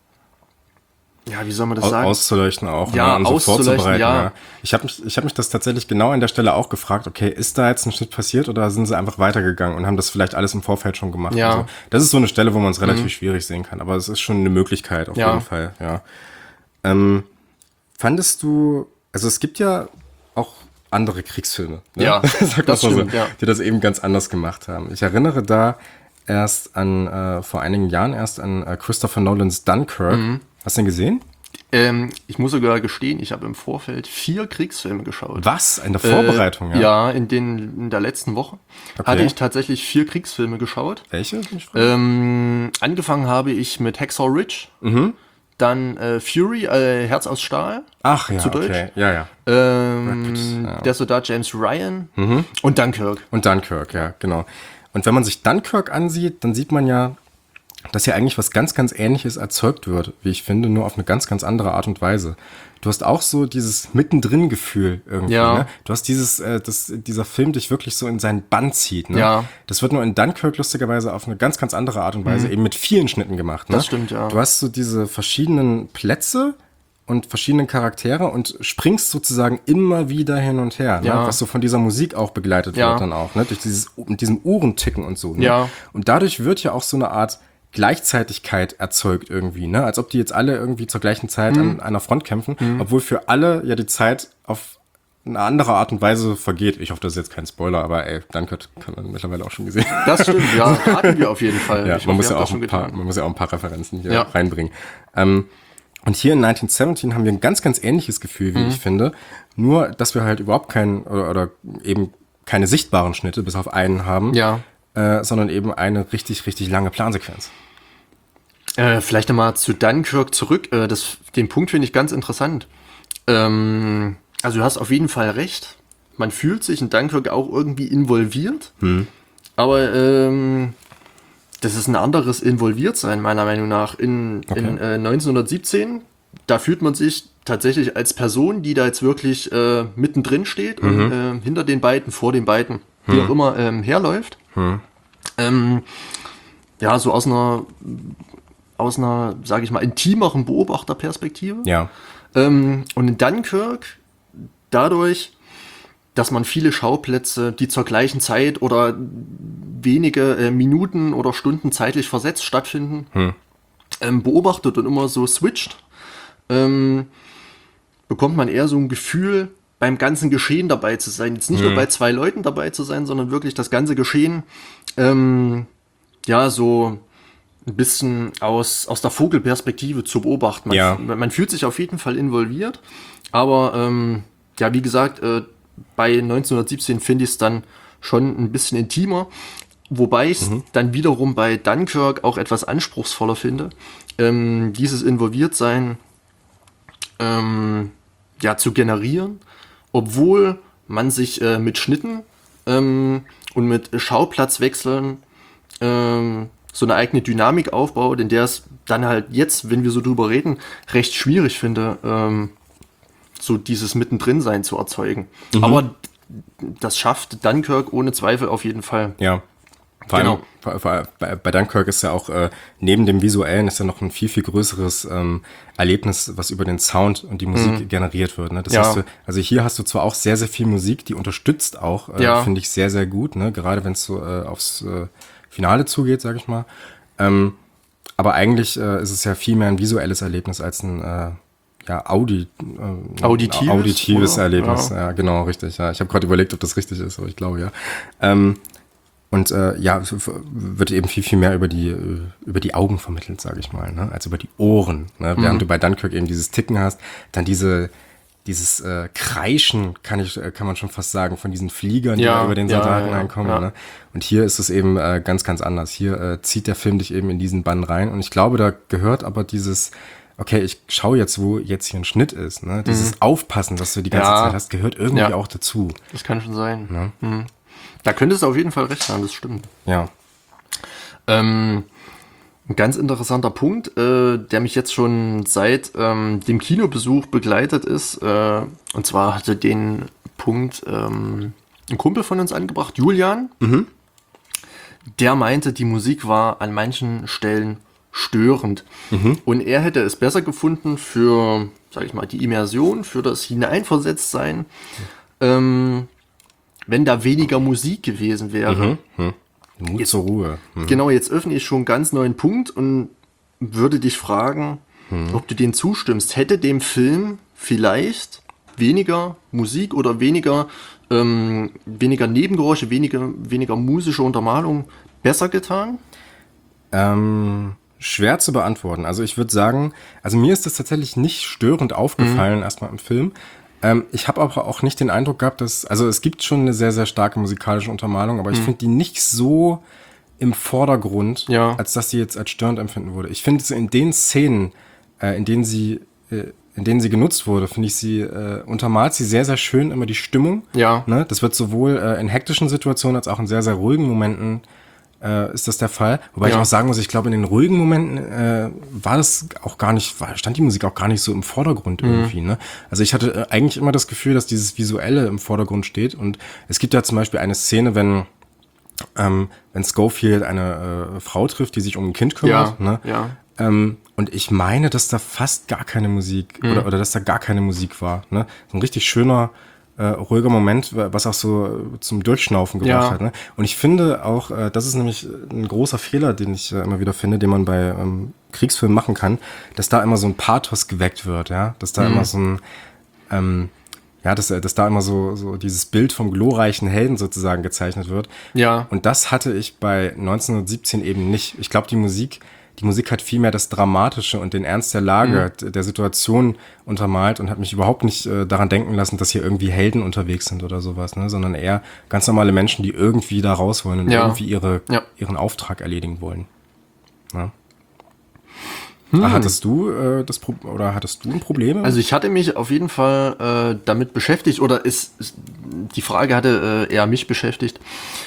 ja, wie soll man das Aus, sagen? Auszuleuchten auch, ja, ne? Und so auszuleuchten, vorzubereiten. ja. Ja. Ich habe mich, ich hab mich das tatsächlich genau an der Stelle auch gefragt, okay, ist da jetzt ein Schnitt passiert oder sind sie einfach weitergegangen und haben das vielleicht alles im Vorfeld schon gemacht? Ja. Also, das ist so eine Stelle, wo man es relativ Mhm. schwierig sehen kann, aber es ist schon eine Möglichkeit auf Ja. jeden Fall. Ja. Ähm, fandest du, also es gibt ja auch andere Kriegsfilme, ne? Ja, Sag das mal so, stimmt, ja. die das eben ganz anders gemacht haben. Ich erinnere da erst an, äh, vor einigen Jahren erst an äh, Christopher Nolans Dunkirk. Mhm. Hast du den gesehen? Ähm, ich muss sogar gestehen, ich habe im Vorfeld vier Kriegsfilme geschaut. Was? In der Vorbereitung, äh, ja? Ja, in, den, in der letzten Woche Okay. hatte ich tatsächlich vier Kriegsfilme geschaut. Welche? Ich Ähm, angefangen habe ich mit Hacksaw Ridge, mhm. dann äh, Fury, äh, Herz aus Stahl, Ach ja, zu Deutsch. okay. Ja, ja. ähm, Pitt, ja. der Soldat James Ryan Mhm. und Dunkirk. Und Dunkirk, ja, genau. Und wenn man sich Dunkirk ansieht, dann sieht man ja, dass hier eigentlich was ganz, ganz Ähnliches erzeugt wird, wie ich finde, nur auf eine ganz, ganz andere Art und Weise. Du hast auch so dieses Mittendrin-Gefühl irgendwie, Ja. ne? Du hast dieses, äh, dass dieser Film dich wirklich so in seinen Bann zieht, ne? Ja. Das wird nur in Dunkirk lustigerweise auf eine ganz, ganz andere Art und Weise eben mit vielen Schnitten gemacht, ne? Das stimmt, ja. Du hast so diese verschiedenen Plätze und verschiedenen Charaktere und springst sozusagen immer wieder hin und her, ne? Ja. Was so von dieser Musik auch begleitet Ja. wird dann auch, ne? Durch dieses, mit diesem Uhrenticken und so, ne? Ja. Und dadurch wird ja auch so eine Art Gleichzeitigkeit erzeugt irgendwie, ne? Als ob die jetzt alle irgendwie zur gleichen Zeit Mhm. an einer Front kämpfen, obwohl für alle ja die Zeit auf eine andere Art und Weise vergeht. Ich hoffe, das ist jetzt kein Spoiler, aber ey, Dunkirk kann man mittlerweile auch schon gesehen. Das stimmt, ja, raten wir auf jeden Fall. Ja, Ich man hoffe, muss ihr ja habt auch das ein schon paar, getan. man muss ja auch ein paar Referenzen hier Ja. reinbringen. Ähm, und hier in neunzehnhundertsiebzehn haben wir ein ganz, ganz ähnliches Gefühl, wie Mhm. ich finde. Nur, dass wir halt überhaupt keinen oder, oder eben keine sichtbaren Schnitte, bis auf einen haben, Ja. äh, sondern eben eine richtig, richtig lange Plansequenz. Äh, vielleicht nochmal zu Dunkirk zurück. Äh, das, den Punkt finde ich ganz interessant. Ähm, also du hast auf jeden Fall recht. man fühlt sich in Dunkirk auch irgendwie involviert, Hm. aber ähm, das ist ein anderes Involviertsein, meiner Meinung nach. In, Okay. in äh, neunzehnhundertsiebzehn, da fühlt man sich tatsächlich als Person, die da jetzt wirklich äh, mittendrin steht Mhm. und äh, hinter den beiden, vor den beiden, wie auch immer, ähm, herläuft. Hm. Ähm, ja, so aus einer, aus einer, sage ich mal, intimeren Beobachterperspektive. Ja. Ähm, und in Dunkirk, dadurch, dass man viele Schauplätze, die zur gleichen Zeit oder wenige äh, Minuten oder Stunden zeitlich versetzt stattfinden, Hm. ähm, beobachtet und immer so switcht, ähm, bekommt man eher so ein Gefühl, beim ganzen Geschehen dabei zu sein. Jetzt nicht nur bei zwei Leuten dabei zu sein, sondern wirklich das ganze Geschehen, ähm, ja, so ein bisschen aus, aus der Vogelperspektive zu beobachten. Man, Ja. man fühlt sich auf jeden Fall involviert, aber ähm, ja, wie gesagt, äh, bei neunzehnhundertsiebzehn finde ich es dann schon ein bisschen intimer, wobei ich es dann wiederum bei Dunkirk auch etwas anspruchsvoller finde, ähm, dieses Involviertsein ähm, ja, zu generieren, obwohl man sich äh, mit Schnitten ähm, und mit Schauplatzwechseln ähm, so eine eigene Dynamik aufbaut, in der es dann halt jetzt, wenn wir so drüber reden, recht schwierig finde, ähm, so dieses Mittendrin-Sein zu erzeugen. Aber das schafft Dunkirk ohne Zweifel auf jeden Fall. Ja. Vor Genau. allem, vor, vor, bei, bei Dunkirk ist ja auch, äh, neben dem Visuellen ist ja noch ein viel, viel größeres ähm, Erlebnis, was über den Sound und die Musik generiert wird. Ne? Das Ja. hast du, also hier hast du zwar auch sehr, sehr viel Musik, die unterstützt auch, äh, Ja. finde ich sehr, sehr gut, ne? Gerade wenn es so äh, aufs äh, Finale zugeht, sag ich mal. Ähm, aber eigentlich äh, ist es ja viel mehr ein visuelles Erlebnis als ein äh, ja, Audi, äh, Auditives, auditives oder? Erlebnis. Ja. Ja, genau, richtig. Ja. Ich habe gerade überlegt, ob das richtig ist, aber ich glaube ja. Ähm, Und äh, ja, es w- wird eben viel, viel mehr über die, äh, über die Augen vermittelt, sage ich mal, ne? als über die Ohren. Ne? Während du bei Dunkirk eben dieses Ticken hast, dann diese, dieses äh, Kreischen, kann ich, äh, kann man schon fast sagen, von diesen Fliegern, die Ja, da über den ja, Soldaten ja, reinkommen. ja. Ne? Und hier ist es eben äh, ganz, ganz anders. Hier äh, zieht der Film dich eben in diesen Bann rein. Und ich glaube, da gehört aber dieses, okay, ich schaue jetzt, wo jetzt hier ein Schnitt ist. Ne? Dieses Aufpassen, was du die ganze Ja. Zeit hast, gehört irgendwie Ja. auch dazu. Das kann schon sein. Mhm. Da könntest du auf jeden Fall recht haben, das stimmt. Ja. Ähm, ein ganz interessanter Punkt, äh, der mich jetzt schon seit ähm, dem Kinobesuch begleitet ist, äh, und zwar hatte den Punkt ähm, ein Kumpel von uns angebracht, Julian, der meinte, die Musik war an manchen Stellen störend. Und er hätte es besser gefunden für, sag ich mal, die Immersion, für das Hineinversetztsein, ähm, wenn da weniger Musik gewesen wäre. Mut zur Ruhe. Hm. Genau, jetzt öffne ich schon einen ganz neuen Punkt und würde dich fragen, ob du dem zustimmst. Hätte dem Film vielleicht weniger Musik oder weniger, ähm, weniger Nebengeräusche, weniger, weniger musische Untermalung besser getan? Ähm, schwer zu beantworten. Also ich würde sagen, also mir ist das tatsächlich nicht störend aufgefallen, erstmal im Film. Ähm, ich habe aber auch nicht den Eindruck gehabt, dass, also es gibt schon eine sehr, sehr starke musikalische Untermalung, aber ich finde die nicht so im Vordergrund, Ja. als dass sie jetzt als störend empfinden wurde. Ich finde so in den Szenen, äh, in denen sie, äh, in denen sie genutzt wurde, finde ich sie, äh, untermalt sie sehr, sehr schön immer die Stimmung. Ja. Ne? Das wird sowohl äh, in hektischen Situationen als auch in sehr, sehr ruhigen Momenten äh, ist das der Fall. Wobei Ja. ich auch sagen muss, ich glaube, in den ruhigen Momenten äh, war das auch gar nicht, war, stand die Musik auch gar nicht so im Vordergrund irgendwie. Ne? Also ich hatte äh, eigentlich immer das Gefühl, dass dieses Visuelle im Vordergrund steht. Und es gibt ja zum Beispiel eine Szene, wenn ähm, wenn Schofield eine äh, Frau trifft, die sich um ein Kind kümmert. Ja, Ne? ja. Ähm, und ich meine, dass da fast gar keine Musik oder, oder dass da gar keine Musik war. Ne? So ein richtig schöner, äh, ruhiger Moment, was auch so äh, zum Durchschnaufen gebracht Ja. hat. Ne? Und ich finde auch, äh, das ist nämlich ein großer Fehler, den ich äh, immer wieder finde, den man bei ähm, Kriegsfilmen machen kann, dass da immer so ein Pathos geweckt wird, ja, dass da immer so ein ähm, ja, dass, dass da immer so, so dieses Bild vom glorreichen Helden sozusagen gezeichnet wird. Ja. Und das hatte ich bei neunzehnhundertsiebzehn eben nicht. Ich glaube, die Musik, die Musik hat vielmehr das Dramatische und den Ernst der Lage, d- der Situation untermalt und hat mich überhaupt nicht äh, daran denken lassen, dass hier irgendwie Helden unterwegs sind oder sowas, ne? Sondern eher ganz normale Menschen, die irgendwie da raus wollen und Ja. irgendwie ihre, Ja. ihren Auftrag erledigen wollen. Ja. Hm. Hattest du äh, das Pro- oder hattest du ein Problem? Also ich hatte mich auf jeden Fall äh, damit beschäftigt, oder ist, ist die Frage hatte äh, eher mich beschäftigt.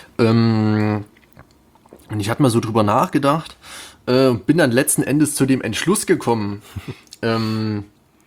Ähm, und ich hatte mal so drüber nachgedacht äh, und bin dann letzten Endes zu dem Entschluss gekommen, ähm,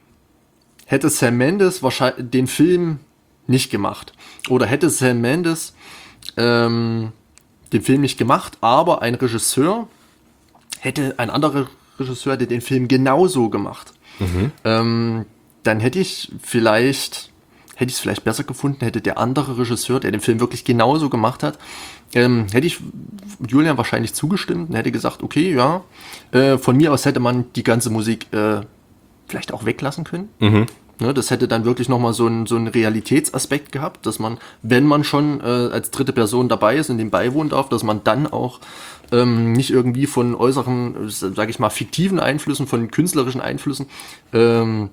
hätte Sam Mendes wahrscheinlich den Film nicht gemacht. Oder hätte Sam Mendes ähm, den Film nicht gemacht, aber ein Regisseur hätte, ein anderer Regisseur hätte den Film genauso gemacht. Mhm. Ähm, dann hätte ich vielleicht, hätte ich es vielleicht besser gefunden, hätte der andere Regisseur, der den Film wirklich genauso gemacht hat, ähm, hätte ich Julian wahrscheinlich zugestimmt und hätte gesagt, okay, ja, äh, von mir aus hätte man die ganze Musik äh, vielleicht auch weglassen können. Mhm. Ne, das hätte dann wirklich nochmal so einen so einen Realitätsaspekt gehabt, dass man, wenn man schon äh, als dritte Person dabei ist und dem beiwohnen darf, dass man dann auch ähm, nicht irgendwie von äußeren, sage ich mal, fiktiven Einflüssen, von künstlerischen Einflüssen ähm,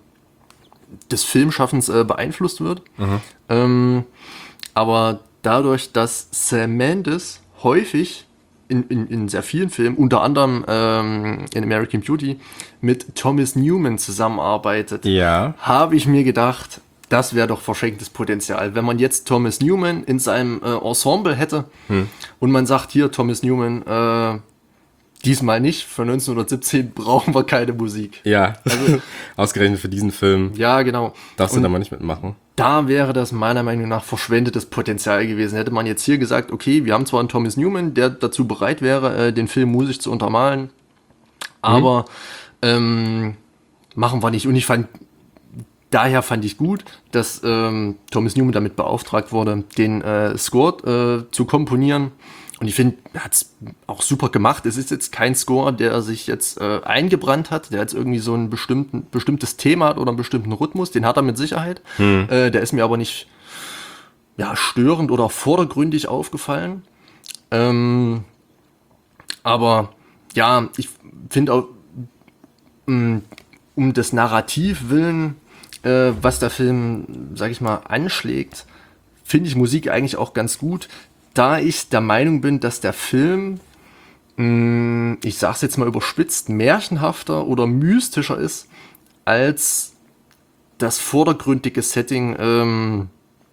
des Filmschaffens äh, beeinflusst wird. Mhm. Ähm, aber dadurch, dass Sam Mendes häufig In, in, in sehr vielen Filmen, unter anderem ähm, in American Beauty, mit Thomas Newman zusammenarbeitet, ja. habe ich mir gedacht, das wäre doch verschenktes Potenzial. Wenn man jetzt Thomas Newman in seinem äh, Ensemble hätte hm. und man sagt, hier, Thomas Newman, äh, diesmal nicht, für neunzehnhundertsiebzehn brauchen wir keine Musik. Ja, also, ausgerechnet für diesen Film. Ja, genau. Darfst du da mal nicht mitmachen. Da wäre das meiner Meinung nach verschwendetes Potenzial gewesen. Hätte man jetzt hier gesagt, okay, wir haben zwar einen Thomas Newman, der dazu bereit wäre, äh, den Film musisch zu untermalen, aber mhm. ähm, machen wir nicht. Und ich fand, daher fand ich gut, dass ähm, Thomas Newman damit beauftragt wurde, den äh, Score äh, zu komponieren. Und ich finde, er hat es auch super gemacht. Es ist jetzt kein Score, der sich jetzt äh, eingebrannt hat, der jetzt irgendwie so ein bestimmten, bestimmtes Thema hat oder einen bestimmten Rhythmus. Den hat er mit Sicherheit. Hm. Äh, der ist mir aber nicht ja, störend oder vordergründig aufgefallen. Ähm, aber ja, ich finde auch, um, um des Narrativ willen, äh, was der Film, sag ich mal, anschlägt, finde ich Musik eigentlich auch ganz gut. Da ich der Meinung bin, dass der Film, mh, ich sag's jetzt mal überspitzt, märchenhafter oder mystischer ist, als das vordergründige Setting ähm,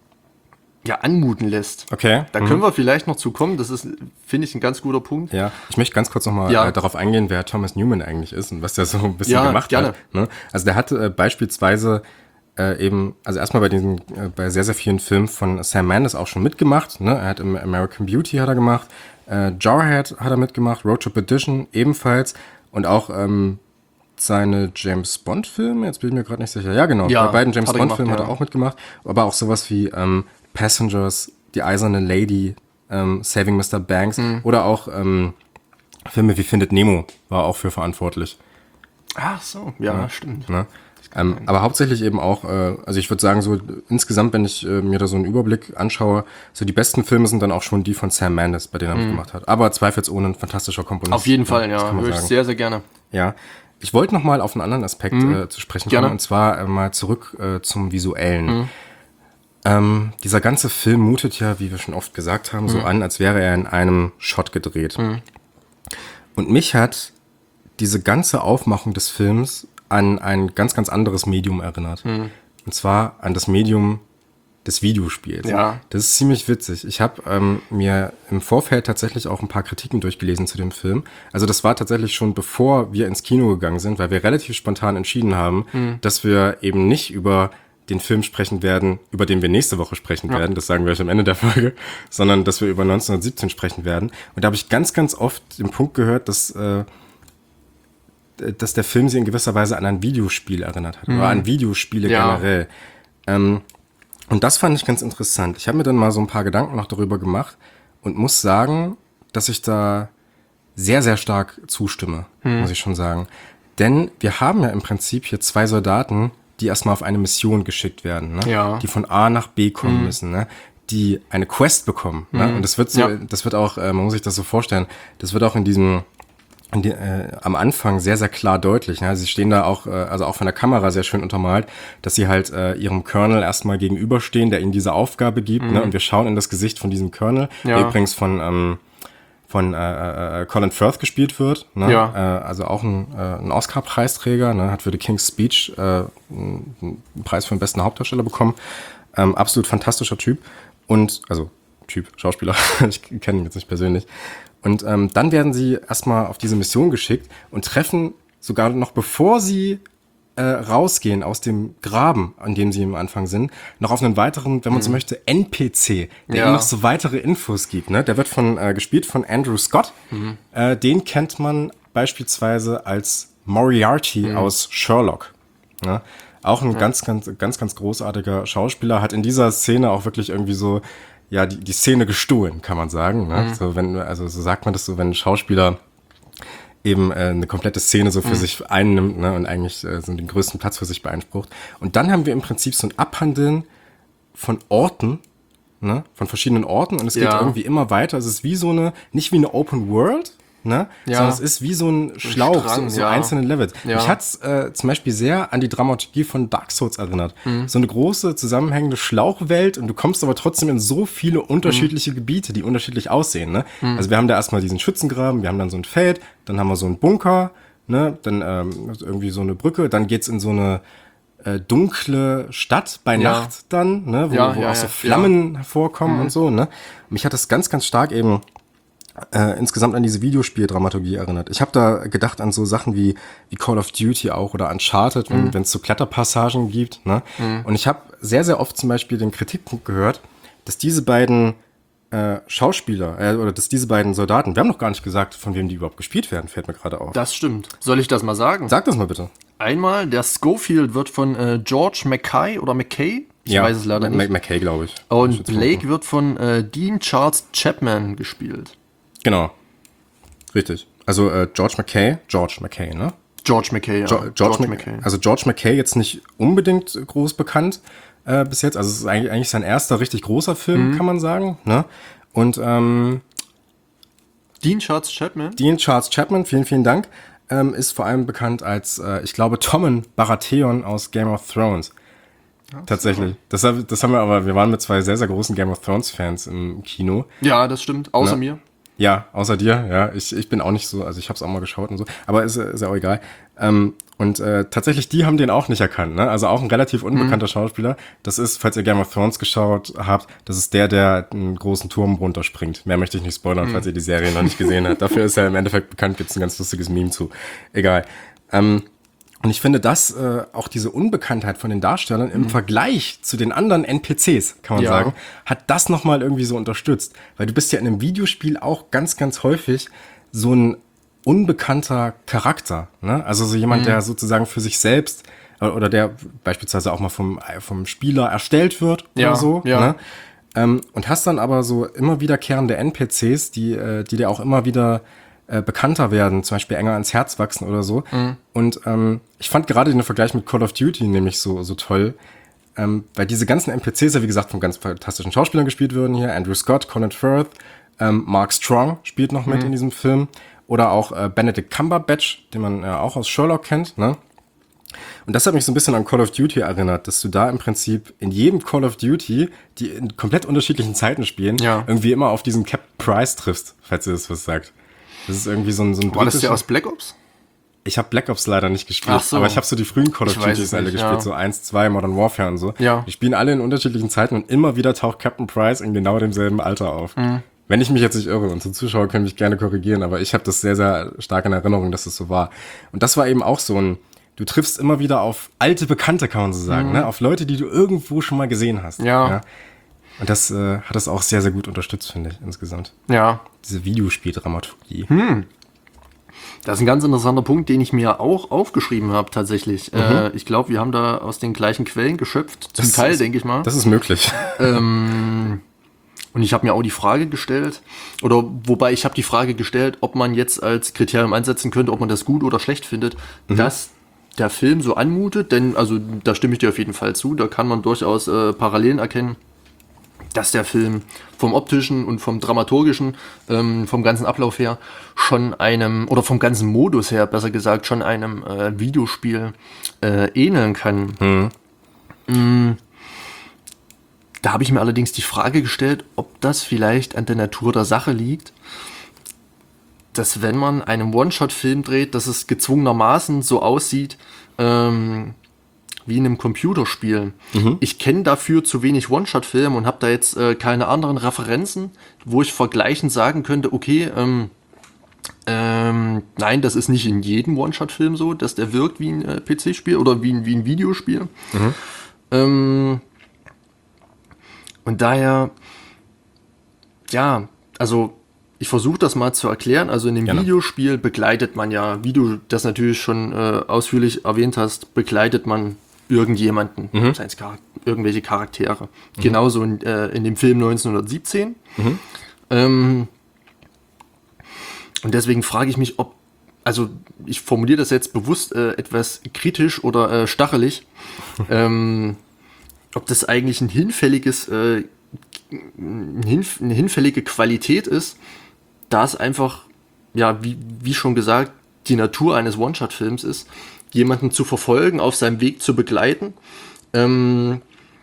ja, anmuten lässt. Okay. Da mhm. können wir vielleicht noch zu kommen, das ist, finde ich, ein ganz guter Punkt. Ja, ich möchte ganz kurz nochmal ja. äh, darauf eingehen, wer Thomas Newman eigentlich ist und was der so ein bisschen ja, gemacht gerne. hat. Ne? Also der hat äh, beispielsweise Äh, eben, also erstmal bei diesen, äh, bei sehr, sehr vielen Filmen von Sam Mendes auch schon mitgemacht, ne? Er hat im American Beauty hat er gemacht, äh, Jarhead hat er mitgemacht, Road Trip Edition ebenfalls und auch ähm, seine James Bond Filme, jetzt bin ich mir gerade nicht sicher, ja genau, ja, bei beiden James Bond Filmen ja. hat er auch mitgemacht, aber auch sowas wie ähm, Passengers, Die Eiserne Lady, ähm, Saving Mister Banks mhm. oder auch ähm, Filme wie Findet Nemo war auch für verantwortlich. Ach so, ja, ja stimmt. Ne? Ähm, aber hauptsächlich eben auch, äh, also ich würde sagen, so insgesamt, wenn ich äh, mir da so einen Überblick anschaue, so die besten Filme sind dann auch schon die von Sam Mendes, bei denen er mhm. gemacht hat. Aber zweifelsohne ein fantastischer Komponist. Auf jeden Fall, ja, höre ich sehr, sehr gerne. Ja, ich wollte noch mal auf einen anderen Aspekt mhm. äh, zu sprechen kommen, gerne. und zwar äh, mal zurück äh, zum Visuellen. Mhm. Ähm, dieser ganze Film mutet ja, wie wir schon oft gesagt haben, mhm. so an, als wäre er in einem Shot gedreht. Mhm. Und mich hat diese ganze Aufmachung des Films an ein ganz, ganz anderes Medium erinnert. Hm. Und zwar an das Medium des Videospiels. Ja. Das ist ziemlich witzig. Ich habe ähm, mir im Vorfeld tatsächlich auch ein paar Kritiken durchgelesen zu dem Film. Also das war tatsächlich schon bevor wir ins Kino gegangen sind, weil wir relativ spontan entschieden haben, hm. dass wir eben nicht über den Film sprechen werden, über den wir nächste Woche sprechen ja. werden, das sagen wir euch am Ende der Folge, sondern dass wir über neunzehnhundertsiebzehn sprechen werden. Und da habe ich ganz, ganz oft den Punkt gehört, dass äh, dass der Film sie in gewisser Weise an ein Videospiel erinnert hat. Mhm. Oder an Videospiele ja. generell. Ähm, und das fand ich ganz interessant. Ich habe mir dann mal so ein paar Gedanken noch darüber gemacht und muss sagen, dass ich da sehr, sehr stark zustimme, mhm. muss ich schon sagen. Denn wir haben ja im Prinzip hier zwei Soldaten, die erstmal auf eine Mission geschickt werden, ne? ja. die von A nach B kommen mhm. müssen, ne? Die eine Quest bekommen. Mhm. Ne? Und das wird so, ja. das wird auch, äh, man muss sich das so vorstellen, das wird auch in diesem Die, äh, am Anfang sehr, sehr klar deutlich. Ne? Sie stehen da auch, äh, also auch von der Kamera sehr schön untermalt, dass sie halt äh, ihrem Colonel erstmal gegenüberstehen, der ihnen diese Aufgabe gibt. Mhm. Ne? Und wir schauen in das Gesicht von diesem Colonel, ja. der übrigens von, ähm, von äh, äh, Colin Firth gespielt wird. Ne? Ja. Äh, also auch ein, äh, ein Oscar-Preisträger, ne? Hat für The King's Speech äh, einen Preis für den besten Hauptdarsteller bekommen. Ähm, absolut fantastischer Typ. Und, also Typ, Schauspieler, ich kenne ihn jetzt nicht persönlich. Und ähm, dann werden sie erstmal auf diese Mission geschickt und treffen sogar noch bevor sie äh, rausgehen aus dem Graben, an dem sie am Anfang sind, noch auf einen weiteren, wenn man so möchte, N P C, der Ja. ihnen noch so weitere Infos gibt. Ne? Der wird von äh, gespielt von Andrew Scott. Mhm. Äh, den kennt man beispielsweise als Moriarty Mhm. aus Sherlock. Ne? Auch ein ja. ganz, ganz, ganz, ganz großartiger Schauspieler, hat in dieser Szene auch wirklich irgendwie so, ja, die, die Szene gestohlen, kann man sagen. Ne? Mhm. So, wenn, also so sagt man das so, wenn ein Schauspieler eben äh, eine komplette Szene so für mhm. sich einnimmt, ne, und eigentlich äh, so den größten Platz für sich beansprucht. Und dann haben wir im Prinzip so ein Abhandeln von Orten, ne, von verschiedenen Orten, und es geht Ja. irgendwie immer weiter. Es ist wie so eine, nicht wie eine Open World, ne, Ja. sondern es ist wie so ein Schlauch, Strang, so, so ja. einzelne Levels. Ja. Mich hat's äh, zum Beispiel sehr an die Dramaturgie von Dark Souls erinnert. Mhm. So eine große, zusammenhängende Schlauchwelt, und du kommst aber trotzdem in so viele unterschiedliche mhm. Gebiete, die unterschiedlich aussehen. Ne? Mhm. Also wir haben da erstmal diesen Schützengraben, wir haben dann so ein Feld, dann haben wir so einen Bunker, ne? Dann ähm, irgendwie so eine Brücke, dann geht's in so eine äh, dunkle Stadt bei Ja. Nacht dann, ne? wo, Ja, wo ja, auch so ja. Flammen hervorkommen Mhm. und so. Ne? Mich hat das ganz, ganz stark eben Äh, insgesamt an diese Videospieldramaturgie erinnert. Ich habe da gedacht an so Sachen wie, wie Call of Duty auch oder Uncharted, wenn Mhm. es so Kletterpassagen gibt. Ne? Mhm. Und ich habe sehr, sehr oft zum Beispiel den Kritikpunkt gehört, dass diese beiden äh, Schauspieler äh, oder dass diese beiden Soldaten, wir haben noch gar nicht gesagt, von wem die überhaupt gespielt werden, fällt mir gerade auf. Das stimmt. Soll ich das mal sagen? Sag das mal bitte. Einmal, der Schofield wird von äh, George Mackay oder McKay, ich ja, weiß es leider M- nicht. McKay, glaube ich. Und Ich Blake wird von äh, Dean Charles Chapman gespielt. Genau. Richtig. Also äh, George Mackay, George Mackay, ne? George Mackay, ja. Jo- George, George Mac- Mackay. Also George Mackay jetzt nicht unbedingt groß bekannt äh, bis jetzt. Also es ist eigentlich, eigentlich sein erster richtig großer Film, Mhm. kann man sagen. Ne? Und ähm, Dean Charles Chapman? Dean Charles Chapman, vielen, vielen Dank, ähm, ist vor allem bekannt als, äh, ich glaube, Tommen Baratheon aus Game of Thrones. Tatsächlich. Das, hab- das haben wir aber, wir waren mit zwei sehr, sehr großen Game of Thrones Fans im Kino. Ja, das stimmt. Außer Na, mir. Ja, außer dir, ja. Ich, ich bin auch nicht so, also ich habe es auch mal geschaut und so, aber ist, ist ja auch egal. Ähm, und äh, tatsächlich, die haben den auch nicht erkannt, ne? Also auch ein relativ unbekannter mhm. Schauspieler. Das ist, falls ihr Game of Thrones geschaut habt, das ist der, der einen großen Turm runterspringt. Mehr möchte ich nicht spoilern, mhm. falls ihr die Serie noch nicht gesehen habt. Dafür ist er im Endeffekt bekannt, gibt es ein ganz lustiges Meme zu. Egal. Ähm, Und ich finde, dass äh, auch diese Unbekanntheit von den Darstellern im mhm. Vergleich zu den anderen N P Cs, kann man ja. sagen, hat das nochmal irgendwie so unterstützt. Weil du bist ja in einem Videospiel auch ganz, ganz häufig so ein unbekannter Charakter. Ne? Also so jemand, mhm. der sozusagen für sich selbst äh, oder der beispielsweise auch mal vom, vom Spieler erstellt wird ja. oder so. Ja. Ne? Ähm, und hast dann aber so immer wiederkehrende N P Cs, die, äh, die dir auch immer wieder Äh, bekannter werden, zum Beispiel enger ans Herz wachsen oder so. Mhm. Und ähm, ich fand gerade den Vergleich mit Call of Duty nämlich so, so toll, ähm, weil diese ganzen N P Cs ja, wie gesagt, von ganz fantastischen Schauspielern gespielt werden hier. Andrew Scott, Colin Firth, ähm, Mark Strong spielt noch mit mhm. in diesem Film. Oder auch äh, Benedict Cumberbatch, den man ja auch aus Sherlock kennt, ne? Und das hat mich so ein bisschen an Call of Duty erinnert, dass du da im Prinzip in jedem Call of Duty, die in komplett unterschiedlichen Zeiten spielen, ja. irgendwie immer auf diesen Captain Price triffst, falls ihr das was sagt. Das ist irgendwie so ein, so ein War das der aus Black Ops? Ich habe Black Ops leider nicht gespielt, Ach so. aber ich habe so die frühen Call of Ich weiß Duty es alle nicht, gespielt, ja. so eins, zwei, Modern Warfare und so. Ja. Die spielen alle in unterschiedlichen Zeiten und immer wieder taucht Captain Price in genau demselben Alter auf. Mhm. Wenn ich mich jetzt nicht irre, und so Zuschauer können mich gerne korrigieren, aber ich habe das sehr, sehr stark in Erinnerung, dass es so war. Und das war eben auch so ein, du triffst immer wieder auf alte Bekannte, kann man so sagen, mhm. ne? Auf Leute, die du irgendwo schon mal gesehen hast. Ja. ja? Und das äh, hat das auch sehr, sehr gut unterstützt, finde ich, insgesamt. Ja. Diese Videospieldramaturgie. Hm. Das ist ein ganz interessanter Punkt, den ich mir auch aufgeschrieben habe, tatsächlich. Mhm. Äh, ich glaube, wir haben da aus den gleichen Quellen geschöpft. Zum das Teil, ist, denke ich mal. Das ist möglich. Ähm, und ich habe mir auch die Frage gestellt, oder wobei ich habe die Frage gestellt, ob man jetzt als Kriterium einsetzen könnte, ob man das gut oder schlecht findet, mhm. dass der Film so anmutet. Denn, also da stimme ich dir auf jeden Fall zu, da kann man durchaus äh, Parallelen erkennen, dass der Film vom optischen und vom dramaturgischen, ähm, vom ganzen Ablauf her schon einem, oder vom ganzen Modus her, besser gesagt, schon einem äh, Videospiel äh, ähneln kann. Mhm. Mm, da habe ich mir allerdings die Frage gestellt, ob das vielleicht an der Natur der Sache liegt, dass wenn man einen One-Shot-Film dreht, dass es gezwungenermaßen so aussieht, ähm, wie in einem Computerspiel. Mhm. Ich kenne dafür zu wenig One-Shot-Filme und habe da jetzt äh, keine anderen Referenzen, wo ich vergleichend sagen könnte, okay, ähm, ähm, nein, das ist nicht in jedem One-Shot-Film so, dass der wirkt wie ein äh, P C-Spiel oder wie ein, wie ein Videospiel. Mhm. Ähm, und daher, ja, also ich versuche das mal zu erklären. Also in dem Gerne. Videospiel begleitet man ja, wie du das natürlich schon äh, ausführlich erwähnt hast, begleitet man irgendjemanden, mhm. Charakter, irgendwelche Charaktere. Mhm. Genauso in, äh, in dem Film neunzehnhundertsiebzehn. Mhm. Ähm, und deswegen frage ich mich, ob, also ich formuliere das jetzt bewusst äh, etwas kritisch oder äh, stachelig, ähm, ob das eigentlich ein hinfälliges, äh, ein hinf- eine hinfällige Qualität ist, da es einfach, ja, wie, wie schon gesagt, die Natur eines One-Shot-Films ist, jemanden zu verfolgen, auf seinem Weg zu begleiten. Ähm,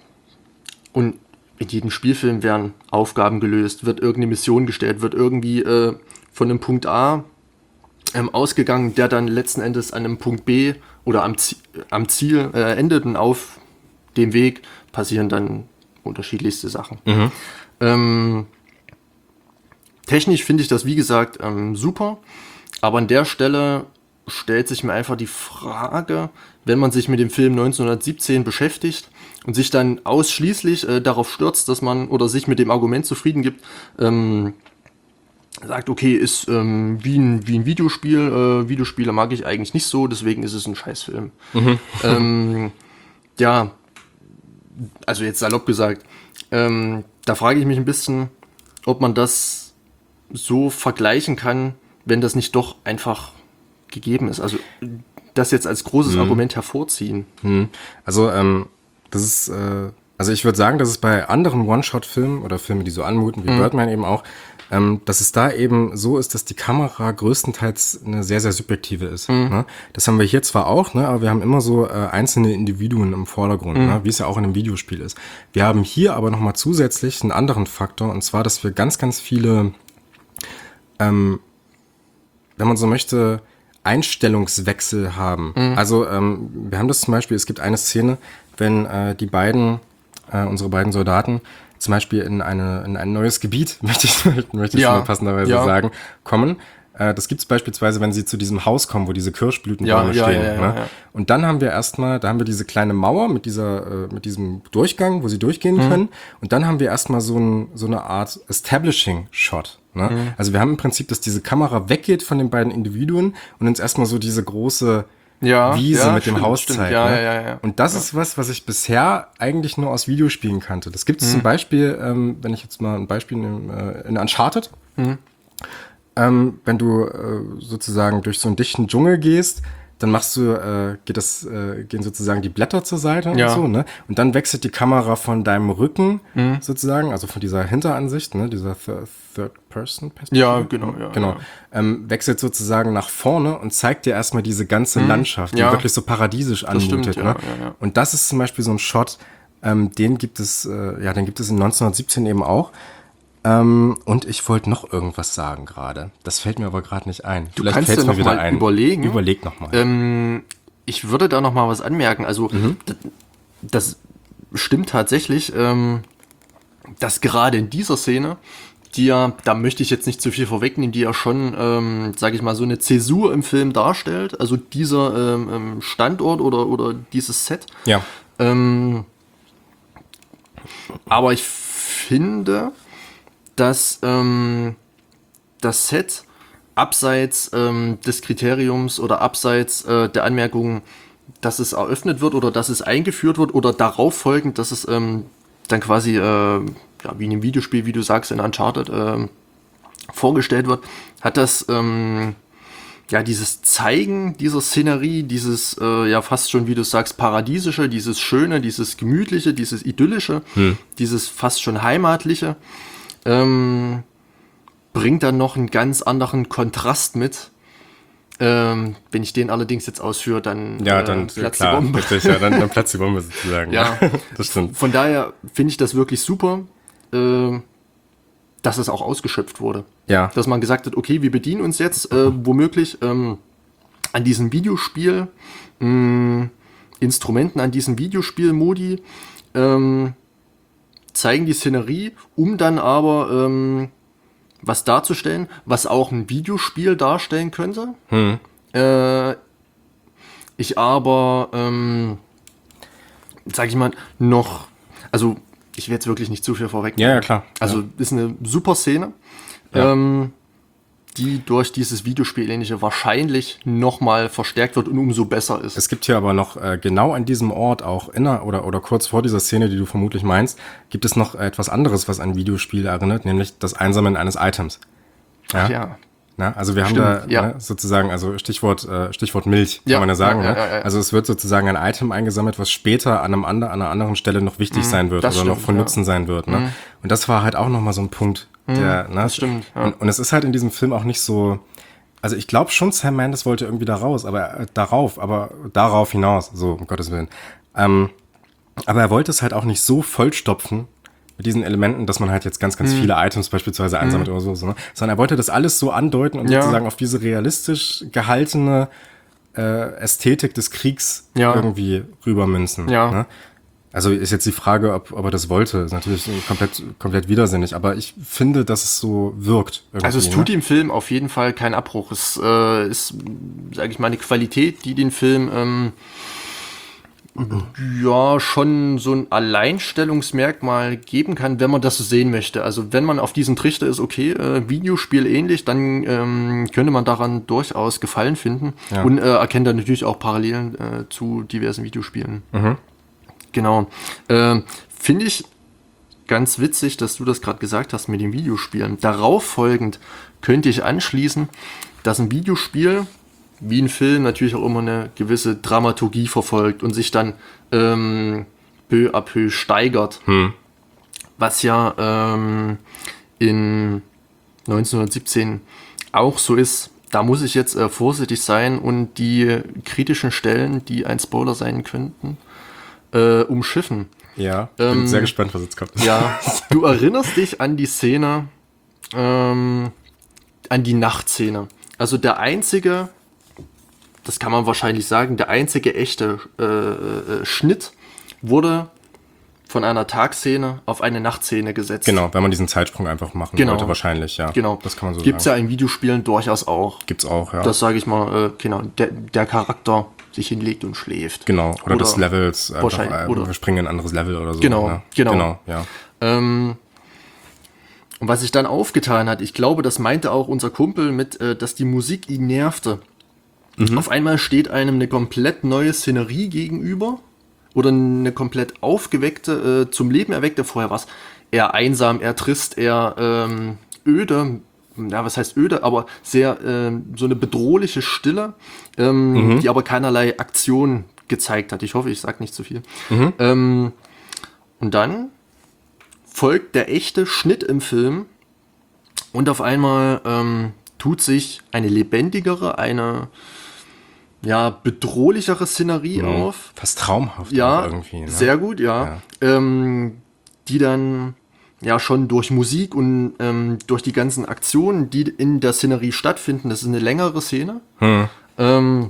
und in jedem Spielfilm werden Aufgaben gelöst, wird irgendeine Mission gestellt, wird irgendwie äh, von einem Punkt A ähm, ausgegangen, der dann letzten Endes an einem Punkt B oder am, Ziel, am Ziel äh, endet, und auf dem Weg passieren dann unterschiedlichste Sachen. Mhm. Ähm, technisch finde ich das, wie gesagt, ähm, super, aber an der Stelle stellt sich mir einfach die Frage, wenn man sich mit dem Film neunzehnhundertsiebzehn beschäftigt und sich dann ausschließlich äh, darauf stürzt, dass man oder sich mit dem Argument zufrieden gibt, ähm, sagt, okay, ist ähm, wie, ein, wie ein Videospiel, äh, Videospiele mag ich eigentlich nicht so, deswegen ist es ein Scheißfilm. Mhm. ähm, ja, also jetzt salopp gesagt, ähm, da frage ich mich ein bisschen, ob man das so vergleichen kann, wenn das nicht doch einfach gegeben ist. Also das jetzt als großes hm. Argument hervorziehen. Hm. Also ähm, das ist, äh, also ich würde sagen, dass es bei anderen One-Shot-Filmen oder Filmen, die so anmuten, wie hm. Birdman eben auch, ähm, dass es da eben so ist, dass die Kamera größtenteils eine sehr, sehr subjektive ist. Hm. Ne? Das haben wir hier zwar auch, ne, aber wir haben immer so äh, einzelne Individuen im Vordergrund, hm. ne, wie es ja auch in einem Videospiel ist. Wir haben hier aber nochmal zusätzlich einen anderen Faktor, und zwar, dass wir ganz, ganz viele, ähm, wenn man so möchte, Einstellungswechsel haben. Mhm. Also ähm, wir haben das zum Beispiel, es gibt eine Szene, wenn äh, die beiden, äh, unsere beiden Soldaten zum Beispiel in, eine, in ein neues Gebiet, möchte ich, möchte ich ja. mal passenderweise ja. sagen, kommen. Äh, das gibt es beispielsweise, wenn sie zu diesem Haus kommen, wo diese Kirschblütenbäume ja, stehen. Ja, ja, ja, ne? ja. Und dann haben wir erstmal, da haben wir diese kleine Mauer mit dieser, äh, mit diesem Durchgang, wo sie durchgehen mhm. können. Und dann haben wir erstmal so, ein, so eine Art Establishing-Shot. Ne? Mhm. Also wir haben im Prinzip, dass diese Kamera weggeht von den beiden Individuen und uns erstmal so diese große ja, Wiese ja, mit stimmt, dem Haus stimmt. zeigt. Ja, ne? ja, ja, ja. Und das ja. ist was, was ich bisher eigentlich nur aus Videospielen kannte. Das gibt es mhm. zum Beispiel, ähm, wenn ich jetzt mal ein Beispiel nehme, äh, in Uncharted. Mhm. Ähm, wenn du äh, sozusagen durch so einen dichten Dschungel gehst, dann machst du, äh, geht das, äh, gehen sozusagen die Blätter zur Seite ja. und so, ne? Und dann wechselt die Kamera von deinem Rücken mhm. sozusagen, also von dieser Hinteransicht, ne, dieser Th- Third-Person-Perspektive. Ja, genau, ja. Genau. Ja. Ähm, wechselt sozusagen nach vorne und zeigt dir erstmal diese ganze mhm. Landschaft, die ja. wirklich so paradiesisch anmutet. Stimmt, ne? ja, ja, ja. Und das ist zum Beispiel so ein Shot, ähm, den gibt es, äh, ja, den gibt es in neunzehnhundertsiebzehn eben auch. Ähm, und ich wollte noch irgendwas sagen gerade. Das fällt mir aber gerade nicht ein. Du Vielleicht fällt es mir wieder mal ein. Überlegen. Überleg noch mal. Ähm, ich würde da noch mal was anmerken. Also mhm. das, das stimmt tatsächlich, ähm, dass gerade in dieser Szene, die ja, da möchte ich jetzt nicht zu viel vorwegnehmen, die ja schon, ähm, sage ich mal, so eine Zäsur im Film darstellt. Also dieser ähm, Standort oder, oder dieses Set. Ja. Ähm, aber ich finde, dass ähm, das Set abseits ähm, des Kriteriums oder abseits äh, der Anmerkung, dass es eröffnet wird oder dass es eingeführt wird oder darauf folgend, dass es ähm, dann quasi, äh, ja, wie in einem Videospiel, wie du sagst, in Uncharted äh, vorgestellt wird, hat das ähm, ja dieses Zeigen dieser Szenerie, dieses äh, ja fast schon, wie du sagst, paradiesische, dieses Schöne, dieses Gemütliche, dieses Idyllische, hm. dieses fast schon Heimatliche, Ähm, bringt dann noch einen ganz anderen Kontrast mit. Ähm, wenn ich den allerdings jetzt ausführe, dann, ja, dann äh, platzt klar, die Bombe. Richtig, ja, dann, dann platzt die Bombe sozusagen. Ja, das stimmt. Von daher finde ich das wirklich super, äh, dass es auch ausgeschöpft wurde. Ja. Dass man gesagt hat, okay, wir bedienen uns jetzt äh, womöglich ähm, an diesem Videospiel, mh, Instrumenten, an diesem Videospiel-Modi, ähm, zeigen die Szenerie, um dann aber ähm, was darzustellen, was auch ein Videospiel darstellen könnte. Hm. Äh, ich aber, ähm, sag ich mal, noch, also ich will jetzt wirklich nicht zu viel vorweg. Ja, ja, klar. Also ja. ist eine super Szene, Ja. ähm, die durch dieses Videospiel-ähnliche wahrscheinlich nochmal verstärkt wird und umso besser ist. Es gibt hier aber noch äh, genau an diesem Ort, auch inner oder, oder kurz vor dieser Szene, die du vermutlich meinst, gibt es noch etwas anderes, was an Videospiele erinnert, nämlich das Einsammeln eines Items. Ja. Ach ja. Na, also wir haben Stimmt, da ja. ne, sozusagen, also Stichwort, äh, Stichwort Milch, Ja, kann man ja sagen. ja, ne? ja, ja, ja. Also es wird sozusagen ein Item eingesammelt, was später an, einem andre, an einer anderen Stelle noch wichtig sein wird oder das noch stimmt, von ja. Nutzen sein wird. Ne? Und das war halt auch nochmal so ein Punkt, der, ne? das stimmt, ja. Und, und es ist halt in diesem Film auch nicht so, also ich glaube schon, Sam Mendes wollte irgendwie da raus, aber äh, darauf, aber darauf hinaus, so, um Gottes Willen. Ähm, aber er wollte es halt auch nicht so vollstopfen mit diesen Elementen, dass man halt jetzt ganz, ganz Mhm. viele Items beispielsweise einsammelt oder so, so, ne? Sondern er wollte das alles so andeuten und Ja. sozusagen auf diese realistisch gehaltene äh, Ästhetik des Kriegs Ja. irgendwie rübermünzen. Ja. Ne? Also ist jetzt die Frage, ob, ob er das wollte. Ist natürlich komplett, komplett widersinnig, aber ich finde, dass es so wirkt. Irgendwie, Also es tut ne? dem Film auf jeden Fall keinen Abbruch. Es äh, ist, sage ich mal, eine Qualität, die den Film ähm, ja schon so ein Alleinstellungsmerkmal geben kann, wenn man das so sehen möchte. Also wenn man auf diesen Trichter ist, okay, äh, Videospiel ähnlich, dann ähm, könnte man daran durchaus Gefallen finden Ja. und äh, erkennt dann natürlich auch Parallelen äh, zu diversen Videospielen. Mhm. Genau. Ähm, Finde ich ganz witzig, dass du das gerade gesagt hast mit den Videospielen. Darauf folgend könnte ich anschließen, dass ein Videospiel, wie ein Film, natürlich auch immer eine gewisse Dramaturgie verfolgt und sich dann ähm, peu à peu steigert. Hm. Was ja ähm, in neunzehnhundertsiebzehn auch so ist. Da muss ich jetzt äh, vorsichtig sein und die kritischen Stellen, die ein Spoiler sein könnten, äh, umschiffen. Ja, ich bin Ähm, sehr gespannt, was jetzt kommt. Ja, du erinnerst dich an die Szene, ähm, an die Nachtszene. Also der einzige, das kann man wahrscheinlich sagen, der einzige echte äh, äh, Schnitt wurde von einer Tagszene auf eine Nachtszene gesetzt. Genau, wenn man diesen Zeitsprung einfach machen Genau. wollte, wahrscheinlich, ja. Genau. Das kann man so Gibt's sagen. ja in Videospielen durchaus auch. Gibt's auch, ja. Das sage ich mal, äh, genau, der, der Charakter sich hinlegt und schläft. Genau, oder, Oder des Levels, einfach, wahrscheinlich, äh, oder- wir springen in ein anderes Level oder so. Genau, ne? genau. Genau, ja. Ähm, und was sich dann aufgetan hat, ich glaube, das meinte auch unser Kumpel mit, äh, dass die Musik ihn nervte. Auf einmal steht einem eine komplett neue Szenerie gegenüber oder eine komplett aufgeweckte, äh, zum Leben erweckte, vorher was eher einsam, eher trist, eher ähm, öde, ja, was heißt öde, aber sehr ähm, so eine bedrohliche Stille, ähm, die aber keinerlei Aktion gezeigt hat. Ich hoffe, ich sage nicht zu viel. Ähm, und dann folgt der echte Schnitt im Film und auf einmal ähm, tut sich eine lebendigere, eine ja, bedrohlichere Szenerie auf. Fast traumhaft Ja, auch irgendwie. Ne? sehr gut, ja. Ähm, die dann ja schon durch Musik und ähm, durch die ganzen Aktionen, die in der Szenerie stattfinden, das ist eine längere Szene, Hm. ähm,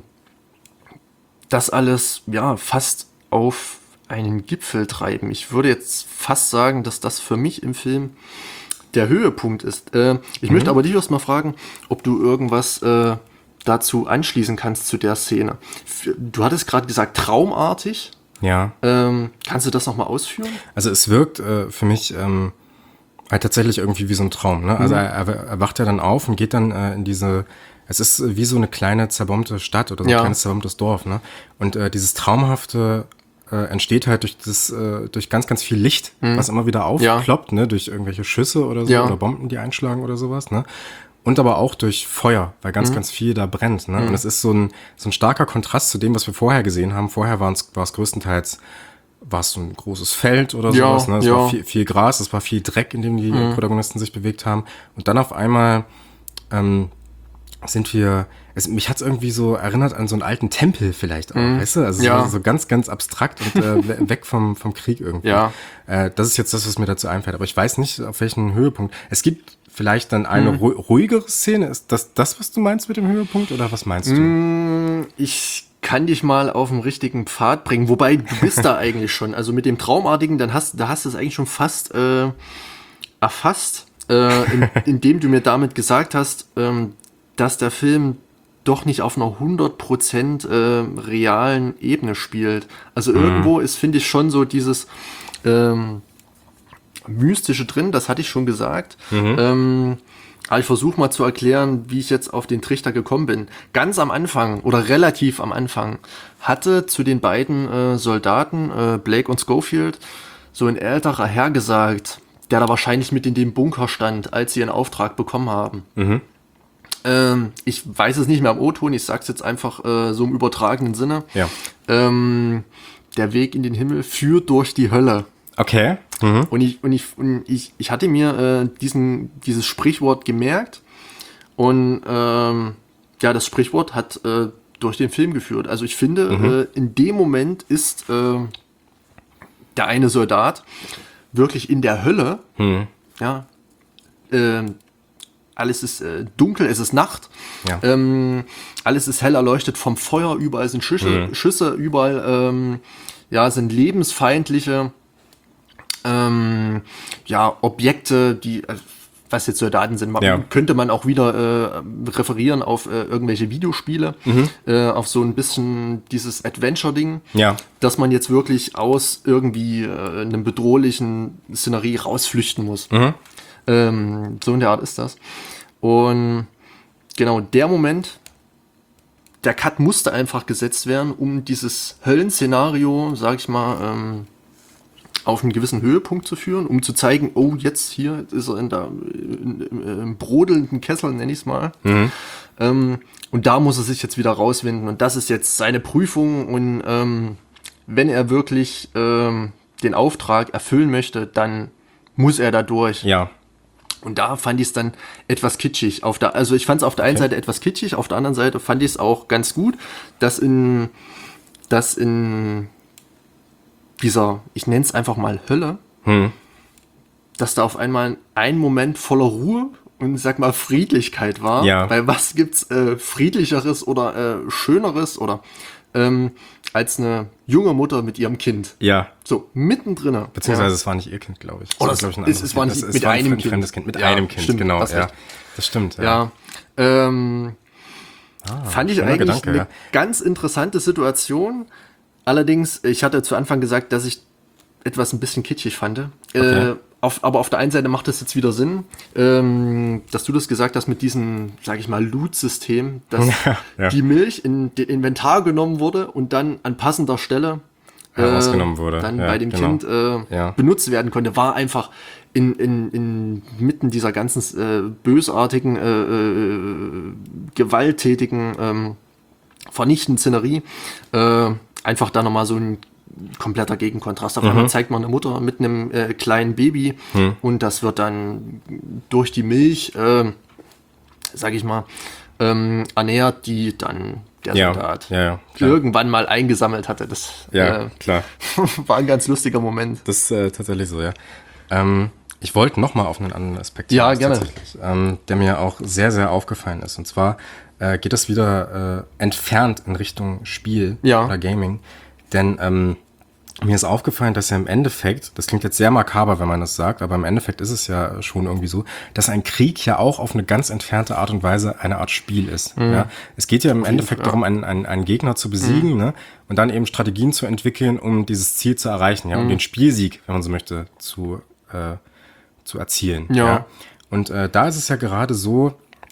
das alles ja fast auf einen Gipfel treiben. Ich würde jetzt fast sagen, dass das für mich im Film der Höhepunkt ist. Äh, ich möchte aber dich erst mal fragen, ob du irgendwas äh, dazu anschließen kannst zu der Szene. F- Du hattest gerade gesagt, traumartig. Ja. Ähm, kannst du das nochmal ausführen? Also es wirkt äh, für mich ähm, halt tatsächlich irgendwie wie so ein Traum. Ne? Also Mhm. er, er, er wacht ja dann auf und geht dann äh, in diese, es ist äh, wie so eine kleine zerbombte Stadt oder so Ja. ein kleines zerbombtes Dorf. Ne? Und äh, dieses Traumhafte äh, entsteht halt durch das, äh, durch ganz, ganz viel Licht, was immer wieder aufploppt, ne? Durch irgendwelche Schüsse oder so Ja. oder Bomben, die einschlagen oder sowas. Ne? Und aber auch durch Feuer, weil ganz, ganz viel da brennt. Ne? Und es ist so ein, so ein starker Kontrast zu dem, was wir vorher gesehen haben. Vorher war es größtenteils war es so ein großes Feld oder Ja, sowas. Ne? Es ja. war viel, viel Gras, es war viel Dreck, in dem die Protagonisten sich bewegt haben. Und dann auf einmal ähm, sind wir, es, mich hat's irgendwie so erinnert an so einen alten Tempel vielleicht auch, Mhm. weißt du? Also Ja. so, so ganz, ganz abstrakt und äh, we- weg vom, vom Krieg irgendwie. Ja. Äh, das ist jetzt das, was mir dazu einfällt. Aber ich weiß nicht, auf welchen Höhepunkt. Es gibt vielleicht dann eine Mhm. ru- ruhigere Szene. Ist das das, was du meinst mit dem Höhepunkt oder was meinst du? Ich kann dich mal auf den richtigen Pfad bringen, wobei du bist da eigentlich schon. Also mit dem Traumartigen, dann hast, da hast du es eigentlich schon fast äh, erfasst, äh, in, indem du mir damit gesagt hast, ähm, dass der Film doch nicht auf einer hundert Prozent äh, realen Ebene spielt. Also irgendwo ist, finde ich, schon so dieses ähm, Mystische drin, das hatte ich schon gesagt. Ähm, aber ich versuche mal zu erklären, wie ich jetzt auf den Trichter gekommen bin. Ganz am Anfang oder relativ am Anfang hatte zu den beiden äh, Soldaten, äh, Blake und Schofield, so ein älterer Herr gesagt, der da wahrscheinlich mit in dem Bunker stand, als sie ihren Auftrag bekommen haben. Ähm, ich weiß es nicht mehr am O-Ton, ich sag's jetzt einfach äh, so im übertragenen Sinne. Ja. Ähm, der Weg in den Himmel führt durch die Hölle. Okay. Mhm. Und ich, und ich, und ich, ich hatte mir äh, diesen, dieses Sprichwort gemerkt und ähm, ja, das Sprichwort hat äh, durch den Film geführt. Also ich finde, äh, in dem Moment ist äh, der eine Soldat wirklich in der Hölle. Ja, ähm, alles ist äh, dunkel, es ist Nacht. Ja. Ähm, alles ist hell erleuchtet vom Feuer, überall sind Schüsse, Schüsse überall ähm, ja, sind lebensfeindliche ähm, ja, Objekte, die, äh, was jetzt Soldaten sind, man, Ja. könnte man auch wieder äh, referieren auf äh, irgendwelche Videospiele, äh, auf so ein bisschen dieses Adventure-Ding, Ja. dass man jetzt wirklich aus irgendwie äh, einem bedrohlichen Szenerie rausflüchten muss. Ähm, so in der Art ist das. Und genau der Moment, der Cut musste einfach gesetzt werden, um dieses Höllenszenario, sag ich mal, ähm, auf einen gewissen Höhepunkt zu führen, um zu zeigen, oh, jetzt hier ist er in der in, in, im brodelnden Kessel, nenne ich es mal. Ähm, und da muss er sich jetzt wieder rauswinden. Und das ist jetzt seine Prüfung. Und ähm, wenn er wirklich ähm, den Auftrag erfüllen möchte, dann muss er da durch. Ja. Und da fand ich es dann etwas kitschig. Auf der, also ich fand es auf der einen Seite etwas kitschig, auf der anderen Seite fand ich es auch ganz gut, dass in, dass in dieser, ich nenne es einfach mal Hölle, dass da auf einmal ein Moment voller Ruhe und sag mal Friedlichkeit war. Ja. Weil was gibt's äh, friedlicheres oder äh, schöneres oder ähm, als eine junge Mutter mit ihrem Kind. Ja. So, mittendrin. Beziehungsweise es war nicht ihr Kind, glaube ich. Oh, war, das- glaub ich, ein es- anderes es war Kind. nicht Es- es mit war ein einem fre- Kind. fremdes Kind. Mit Ja, einem Kind, stimmt, genau. hast Ja. recht. Das stimmt. Ja. Ja. Ähm, fand ich schöner eigentlich Gedanke, eine ja. ganz interessante Situation. Allerdings, ich hatte zu Anfang gesagt, dass ich etwas ein bisschen kitschig fand. Okay. Äh, auf, aber auf der einen Seite macht das jetzt wieder Sinn, ähm, dass du das gesagt hast mit diesem, sage ich mal, Loot-System, dass ja. die Milch in den Inventar genommen wurde und dann an passender Stelle äh, Herausgenommen wurde. dann Ja, bei dem genau. Kind äh, Ja. benutzt werden konnte, war einfach in, in, in mitten dieser ganzen äh, bösartigen, äh, äh, gewalttätigen, ähm, vernichtenden Szenerie äh, einfach da nochmal so ein kompletter Gegenkontrast. Auf einmal zeigt man eine Mutter mit einem äh, kleinen Baby und das wird dann durch die Milch, äh, sag ich mal, ähm, ernährt, die dann der Ja, Soldat ja, ja, klar. irgendwann mal eingesammelt hatte. Das Ja, äh, klar. war ein ganz lustiger Moment. Das ist äh, tatsächlich so, ja. Ähm, ich wollte noch mal auf einen anderen Aspekt Ja, hinaus, gerne. tatsächlich, ähm, der mir auch sehr, sehr aufgefallen ist. Und zwar äh, geht es wieder äh, entfernt in Richtung Spiel Ja. oder Gaming. Denn ähm, mir ist aufgefallen, dass ja im Endeffekt, das klingt jetzt sehr makaber, wenn man das sagt, aber im Endeffekt ist es ja schon irgendwie so, dass ein Krieg ja auch auf eine ganz entfernte Art und Weise eine Art Spiel ist. Ja? Es geht ja im Endeffekt Fall, ja. darum, einen, einen, einen Gegner zu besiegen, ne? Und dann eben Strategien zu entwickeln, um dieses Ziel zu erreichen, ja, um den Spielsieg, wenn man so möchte, zu, äh, zu erzielen. Ja. Und äh, da ist es ja gerade so,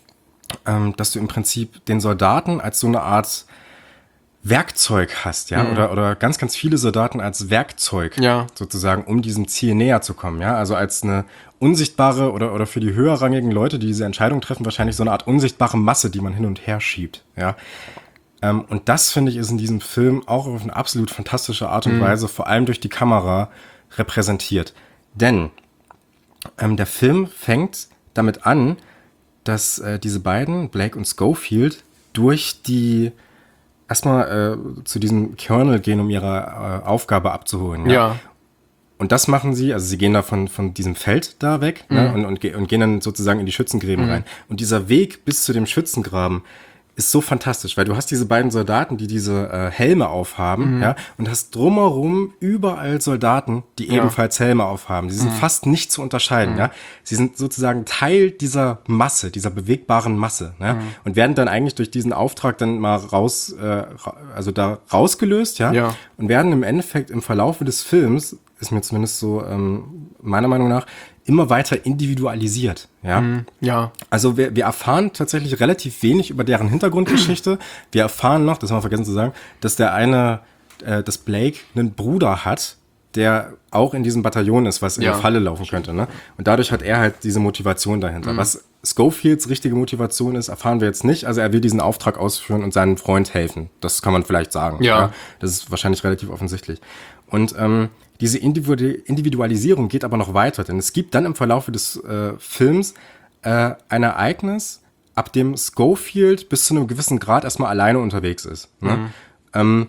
ähm, dass du im Prinzip den Soldaten als so eine Art Werkzeug hast, ja, oder, oder ganz, ganz viele Soldaten als Werkzeug, Ja. sozusagen, um diesem Ziel näher zu kommen, ja, also als eine unsichtbare oder, oder für die höherrangigen Leute, die diese Entscheidung treffen, wahrscheinlich so eine Art unsichtbare Masse, die man hin und her schiebt, ja. Ähm, und das, finde ich, ist in diesem Film auch auf eine absolut fantastische Art und Weise, vor allem durch die Kamera, repräsentiert. Denn ähm, der Film fängt damit an, dass äh, diese beiden, Blake und Schofield, durch die erstmal äh, zu diesem Colonel gehen, um ihre äh, Aufgabe abzuholen. Ja? Ja. Und das machen sie, also sie gehen da von, von diesem Feld da weg Mhm. ne, und, und, ge- und gehen dann sozusagen in die Schützengräben Mhm. rein. Und dieser Weg bis zu dem Schützengraben ist so fantastisch, weil du hast diese beiden Soldaten, die diese äh, Helme aufhaben, Mhm. ja, und hast drumherum überall Soldaten, die Ja. ebenfalls Helme aufhaben. Sie sind Mhm. fast nicht zu unterscheiden, Mhm. ja. Sie sind sozusagen Teil dieser Masse, dieser bewegbaren Masse, ne? Mhm. Und werden dann eigentlich durch diesen Auftrag dann mal raus, äh, ra- also da rausgelöst, ja, Ja. und werden im Endeffekt im Verlaufe des Films, ist mir zumindest so ähm, meiner Meinung nach, immer weiter individualisiert, ja. Mhm. Ja. Also wir, wir erfahren tatsächlich relativ wenig über deren Hintergrundgeschichte. Wir erfahren noch, das haben wir vergessen zu sagen, dass der eine, äh, dass Blake einen Bruder hat, der auch in diesem Bataillon ist, was in Ja. der Falle laufen könnte, ne? Und dadurch hat er halt diese Motivation dahinter. Mhm. Was Schofields richtige Motivation ist, erfahren wir jetzt nicht. Also er will diesen Auftrag ausführen und seinem Freund helfen. Das kann man vielleicht sagen. Ja. Das ist wahrscheinlich relativ offensichtlich. Und ähm, diese Individu- Individualisierung geht aber noch weiter, denn es gibt dann im Verlauf des äh, Films äh, ein Ereignis, ab dem Schofield bis zu einem gewissen Grad erstmal alleine unterwegs ist. Ne? Mhm. Ähm,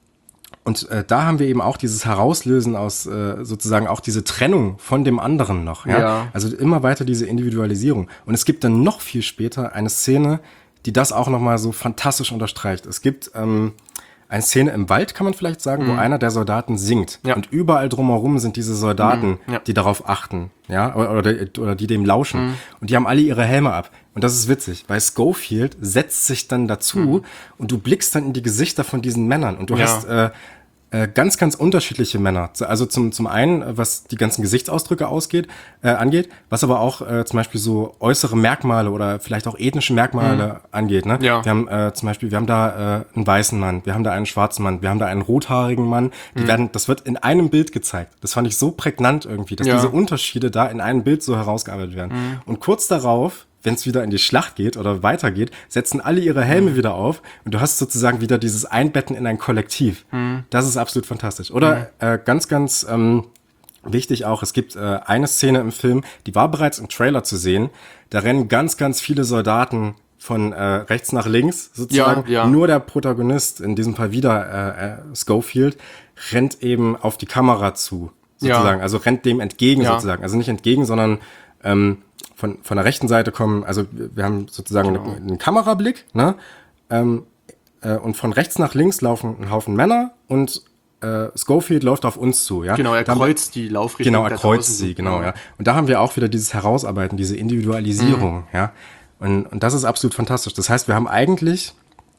und äh, da haben wir eben auch dieses Herauslösen aus äh, sozusagen auch diese Trennung von dem anderen noch. Ja? Ja. Also immer weiter diese Individualisierung. Und es gibt dann noch viel später eine Szene, die das auch nochmal so fantastisch unterstreicht. Es gibt ähm, eine Szene im Wald, kann man vielleicht sagen, wo Mhm. einer der Soldaten singt. Ja. Und überall drumherum sind diese Soldaten, Mhm. Ja. die darauf achten, ja, oder, oder, oder die dem lauschen. Mhm. Und die haben alle ihre Helme ab. Und das ist witzig, weil Schofield setzt sich dann dazu Mhm. und du blickst dann in die Gesichter von diesen Männern und du Ja. hast äh, äh, ganz, ganz unterschiedliche Männer. Also zum, zum einen, äh, was die ganzen Gesichtsausdrücke ausgeht, äh, angeht, was aber auch äh, zum Beispiel so äußere Merkmale oder vielleicht auch ethnische Merkmale Mhm. angeht. Ne? Ja. Wir haben äh, zum Beispiel, wir haben da äh, einen weißen Mann, wir haben da einen schwarzen Mann, wir haben da einen rothaarigen Mann. Die Mhm. werden, das wird in einem Bild gezeigt. Das fand ich so prägnant irgendwie, dass Ja. diese Unterschiede da in einem Bild so herausgearbeitet werden. Mhm. Und kurz darauf, wenn es wieder in die Schlacht geht oder weitergeht, setzen alle ihre Helme Mhm. wieder auf und du hast sozusagen wieder dieses Einbetten in ein Kollektiv. Mhm. Das ist absolut fantastisch. Oder äh, ganz, ganz ähm, wichtig auch, es gibt äh, eine Szene im Film, die war bereits im Trailer zu sehen. Da rennen ganz, ganz viele Soldaten von äh, rechts nach links sozusagen. Ja, ja. Nur der Protagonist, in diesem Fall wieder äh, äh, Schofield, rennt eben auf die Kamera zu, sozusagen. Ja. Also rennt dem entgegen Ja. sozusagen. Also nicht entgegen, sondern ähm, von, von der rechten Seite kommen, also wir haben sozusagen Genau. einen, einen Kamerablick, ne? Ähm, äh, und von rechts nach links laufen ein Haufen Männer und äh, Schofield läuft auf uns zu, ja. Genau, er Da haben wir- kreuzt die Laufrichtung. Genau, er der kreuzt Tausende. sie, genau, ja. Und da haben wir auch wieder dieses Herausarbeiten, diese Individualisierung, Mhm. ja. Und, und das ist absolut fantastisch. Das heißt, wir haben eigentlich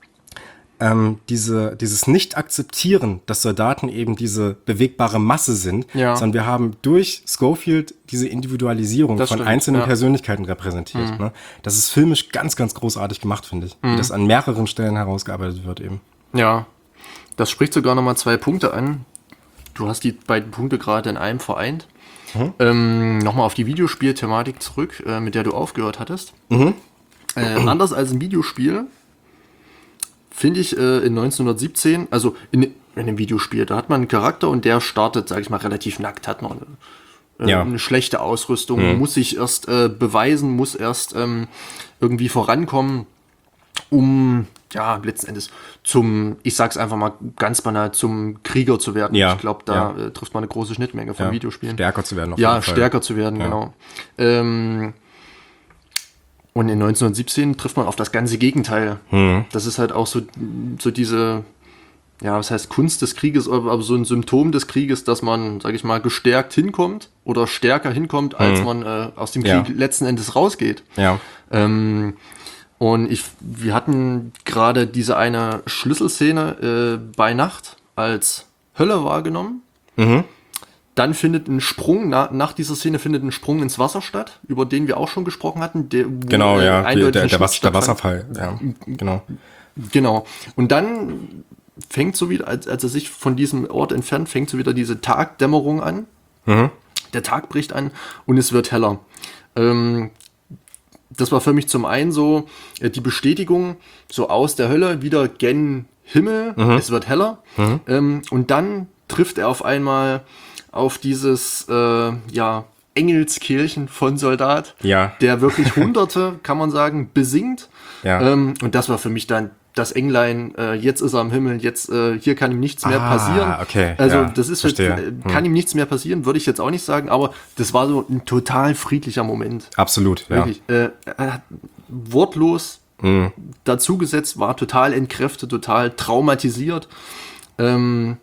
ähm, diese, dieses Nicht-Akzeptieren, dass Soldaten eben diese bewegbare Masse sind, Ja. sondern wir haben durch Schofield diese Individualisierung Das von stimmt, einzelnen ja. Persönlichkeiten repräsentiert. Mhm. Ne? Das ist filmisch ganz, ganz großartig gemacht, finde ich. Wie Mhm. das an mehreren Stellen herausgearbeitet wird eben. Ja, das spricht sogar nochmal zwei Punkte an. Du hast die beiden Punkte gerade in einem vereint. Mhm. Ähm, nochmal auf die Videospielthematik zurück, äh, mit der du aufgehört hattest. Mhm. Äh, anders als ein Videospiel finde ich äh, in neunzehnhundertsiebzehn, also in, in einem Videospiel, da hat man einen Charakter und der startet, sag ich mal, relativ nackt, hat noch eine, äh, Ja. eine schlechte Ausrüstung, Mhm. muss sich erst äh, beweisen, muss erst ähm, irgendwie vorankommen, um ja letzten Endes zum, ich sag's einfach mal ganz banal, zum Krieger zu werden. Ja, Ich glaube, da ja. äh, trifft man eine große Schnittmenge von Ja, Videospielen. stärker zu werden auf Ja, jeden Fall. stärker zu werden, Ja. genau. Ähm, und in neunzehnhundertsiebzehn trifft man auf das ganze Gegenteil. Mhm. Das ist halt auch so, so diese, ja, was heißt Kunst des Krieges, aber aber so ein Symptom des Krieges, dass man, sag ich mal, gestärkt hinkommt oder stärker hinkommt, als Mhm. man äh, aus dem Ja. Krieg letzten Endes rausgeht. Ja. Ähm, und ich, wir hatten gerade diese eine Schlüsselszene äh, bei Nacht als Hölle wahrgenommen. Mhm. Dann findet ein Sprung, na, nach dieser Szene findet ein Sprung ins Wasser statt, über den wir auch schon gesprochen hatten. Der, wo, Genau, äh, ja. Der, eindeutig der, ein der, Was, Schnitt der stattfand. Wasserfall. Ja, genau. Genau. Und dann fängt so wieder, als, als er sich von diesem Ort entfernt, fängt so wieder diese Tagdämmerung an. Mhm. Der Tag bricht an und es wird heller. Ähm, das war für mich zum einen so äh, die Bestätigung, so aus der Hölle wieder gen Himmel, Mhm. es wird heller. Mhm. Ähm, und dann trifft er auf einmal auf dieses, äh, ja, Engelskehlchen von Soldat, Ja. der wirklich Hunderte, kann man sagen, besingt. Ja. Ähm, und das war für mich dann das Englein, äh, jetzt ist er am Himmel, jetzt äh, hier kann ihm nichts mehr Ah, passieren. okay, Also ja, das ist jetzt, verstehe. äh, kann ihm nichts mehr passieren, würde ich jetzt auch nicht sagen, aber das war so ein total friedlicher Moment. Absolut, ja. Wirklich. Äh, er hat wortlos Mhm. dazugesetzt, war total entkräftet, total traumatisiert. Ähm,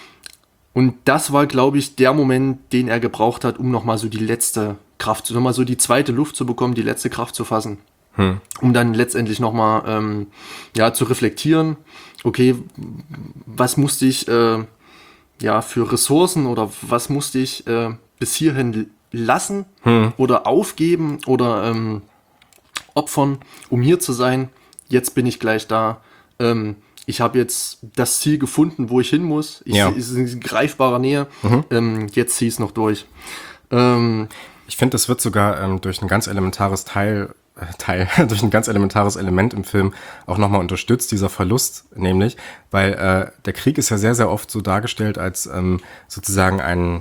und das war, glaube ich, der Moment, den er gebraucht hat, um nochmal so die letzte Kraft, nochmal so die zweite Luft zu bekommen, die letzte Kraft zu fassen. Hm. Um dann letztendlich nochmal ähm, ja, zu reflektieren, okay, was musste ich äh, ja, für Ressourcen oder was musste ich äh, bis hierhin lassen Hm. oder aufgeben oder ähm, opfern, um hier zu sein. Jetzt bin ich gleich da. Ähm, ich habe jetzt das Ziel gefunden, wo ich hin muss. Ich, Ja. Es ist in greifbarer Nähe. Ähm, jetzt ziehe ich es noch durch. Ähm, Ich finde, das wird sogar ähm, durch ein ganz elementares Teil, äh, Teil, durch ein ganz elementares Element im Film auch nochmal unterstützt, dieser Verlust, nämlich, weil äh, der Krieg ist ja sehr, sehr oft so dargestellt als ähm, sozusagen ein,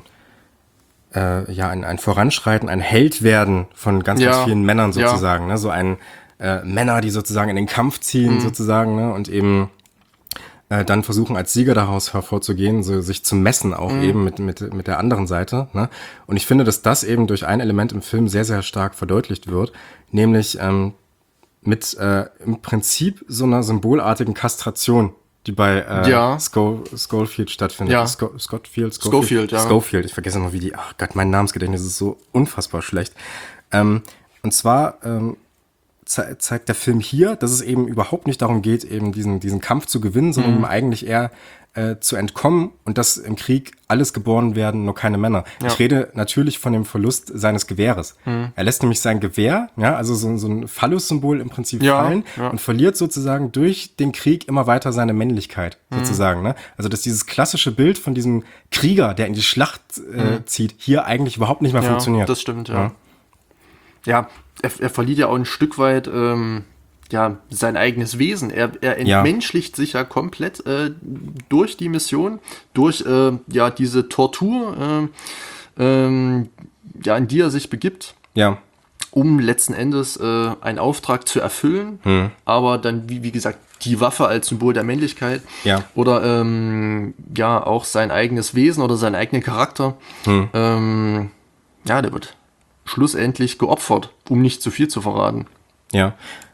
äh, ja, ein, ein Voranschreiten, ein Held werden von ganz, Ja. ganz vielen Männern Ja. sozusagen, ne? So ein äh, Männer, die sozusagen in den Kampf ziehen Mhm. sozusagen, ne? Und eben äh, dann versuchen als Sieger daraus hervorzugehen, so sich zu messen auch Mhm. eben mit, mit, mit der anderen Seite. Ne? Und ich finde, dass das eben durch ein Element im Film sehr, sehr stark verdeutlicht wird, nämlich ähm, mit äh, im Prinzip so einer symbolartigen Kastration, die bei äh, Ja. Scho- Schofield stattfindet. Ja. Sco Scofield, Schofield, ja. Schofield, ich vergesse immer, wie die, ach Gott, mein Namensgedächtnis ist so unfassbar schlecht. Ähm, und zwar ähm, ze zeigt der Film hier, dass es eben überhaupt nicht darum geht, eben diesen, diesen Kampf zu gewinnen, sondern Mhm. eben eigentlich eher äh, zu entkommen und dass im Krieg alles geboren werden, nur keine Männer. Ja. Ich rede natürlich von dem Verlust seines Gewehres. Mhm. Er lässt nämlich sein Gewehr, ja, also so, so ein Phallus-Symbol im Prinzip Ja, fallen ja. und verliert sozusagen durch den Krieg immer weiter seine Männlichkeit, Mhm. sozusagen. Ne? Also dass dieses klassische Bild von diesem Krieger, der in die Schlacht äh, zieht, hier eigentlich überhaupt nicht mehr ja, funktioniert. das stimmt, ja. Ja. Ja, er, er verliert ja auch ein Stück weit ähm, ja, sein eigenes Wesen. Er, er Ja. entmenschlicht sich ja komplett äh, durch die Mission, durch äh, ja, diese Tortur, äh, ähm, ja, in die er sich begibt, Ja. um letzten Endes äh, einen Auftrag zu erfüllen, Hm. aber dann, wie, wie gesagt, die Waffe als Symbol der Männlichkeit Ja. oder ähm, ja, auch sein eigenes Wesen oder seinen eigenen Charakter, Hm. ähm, ja, der wird schlussendlich geopfert, um nicht zu viel zu verraten. Ja.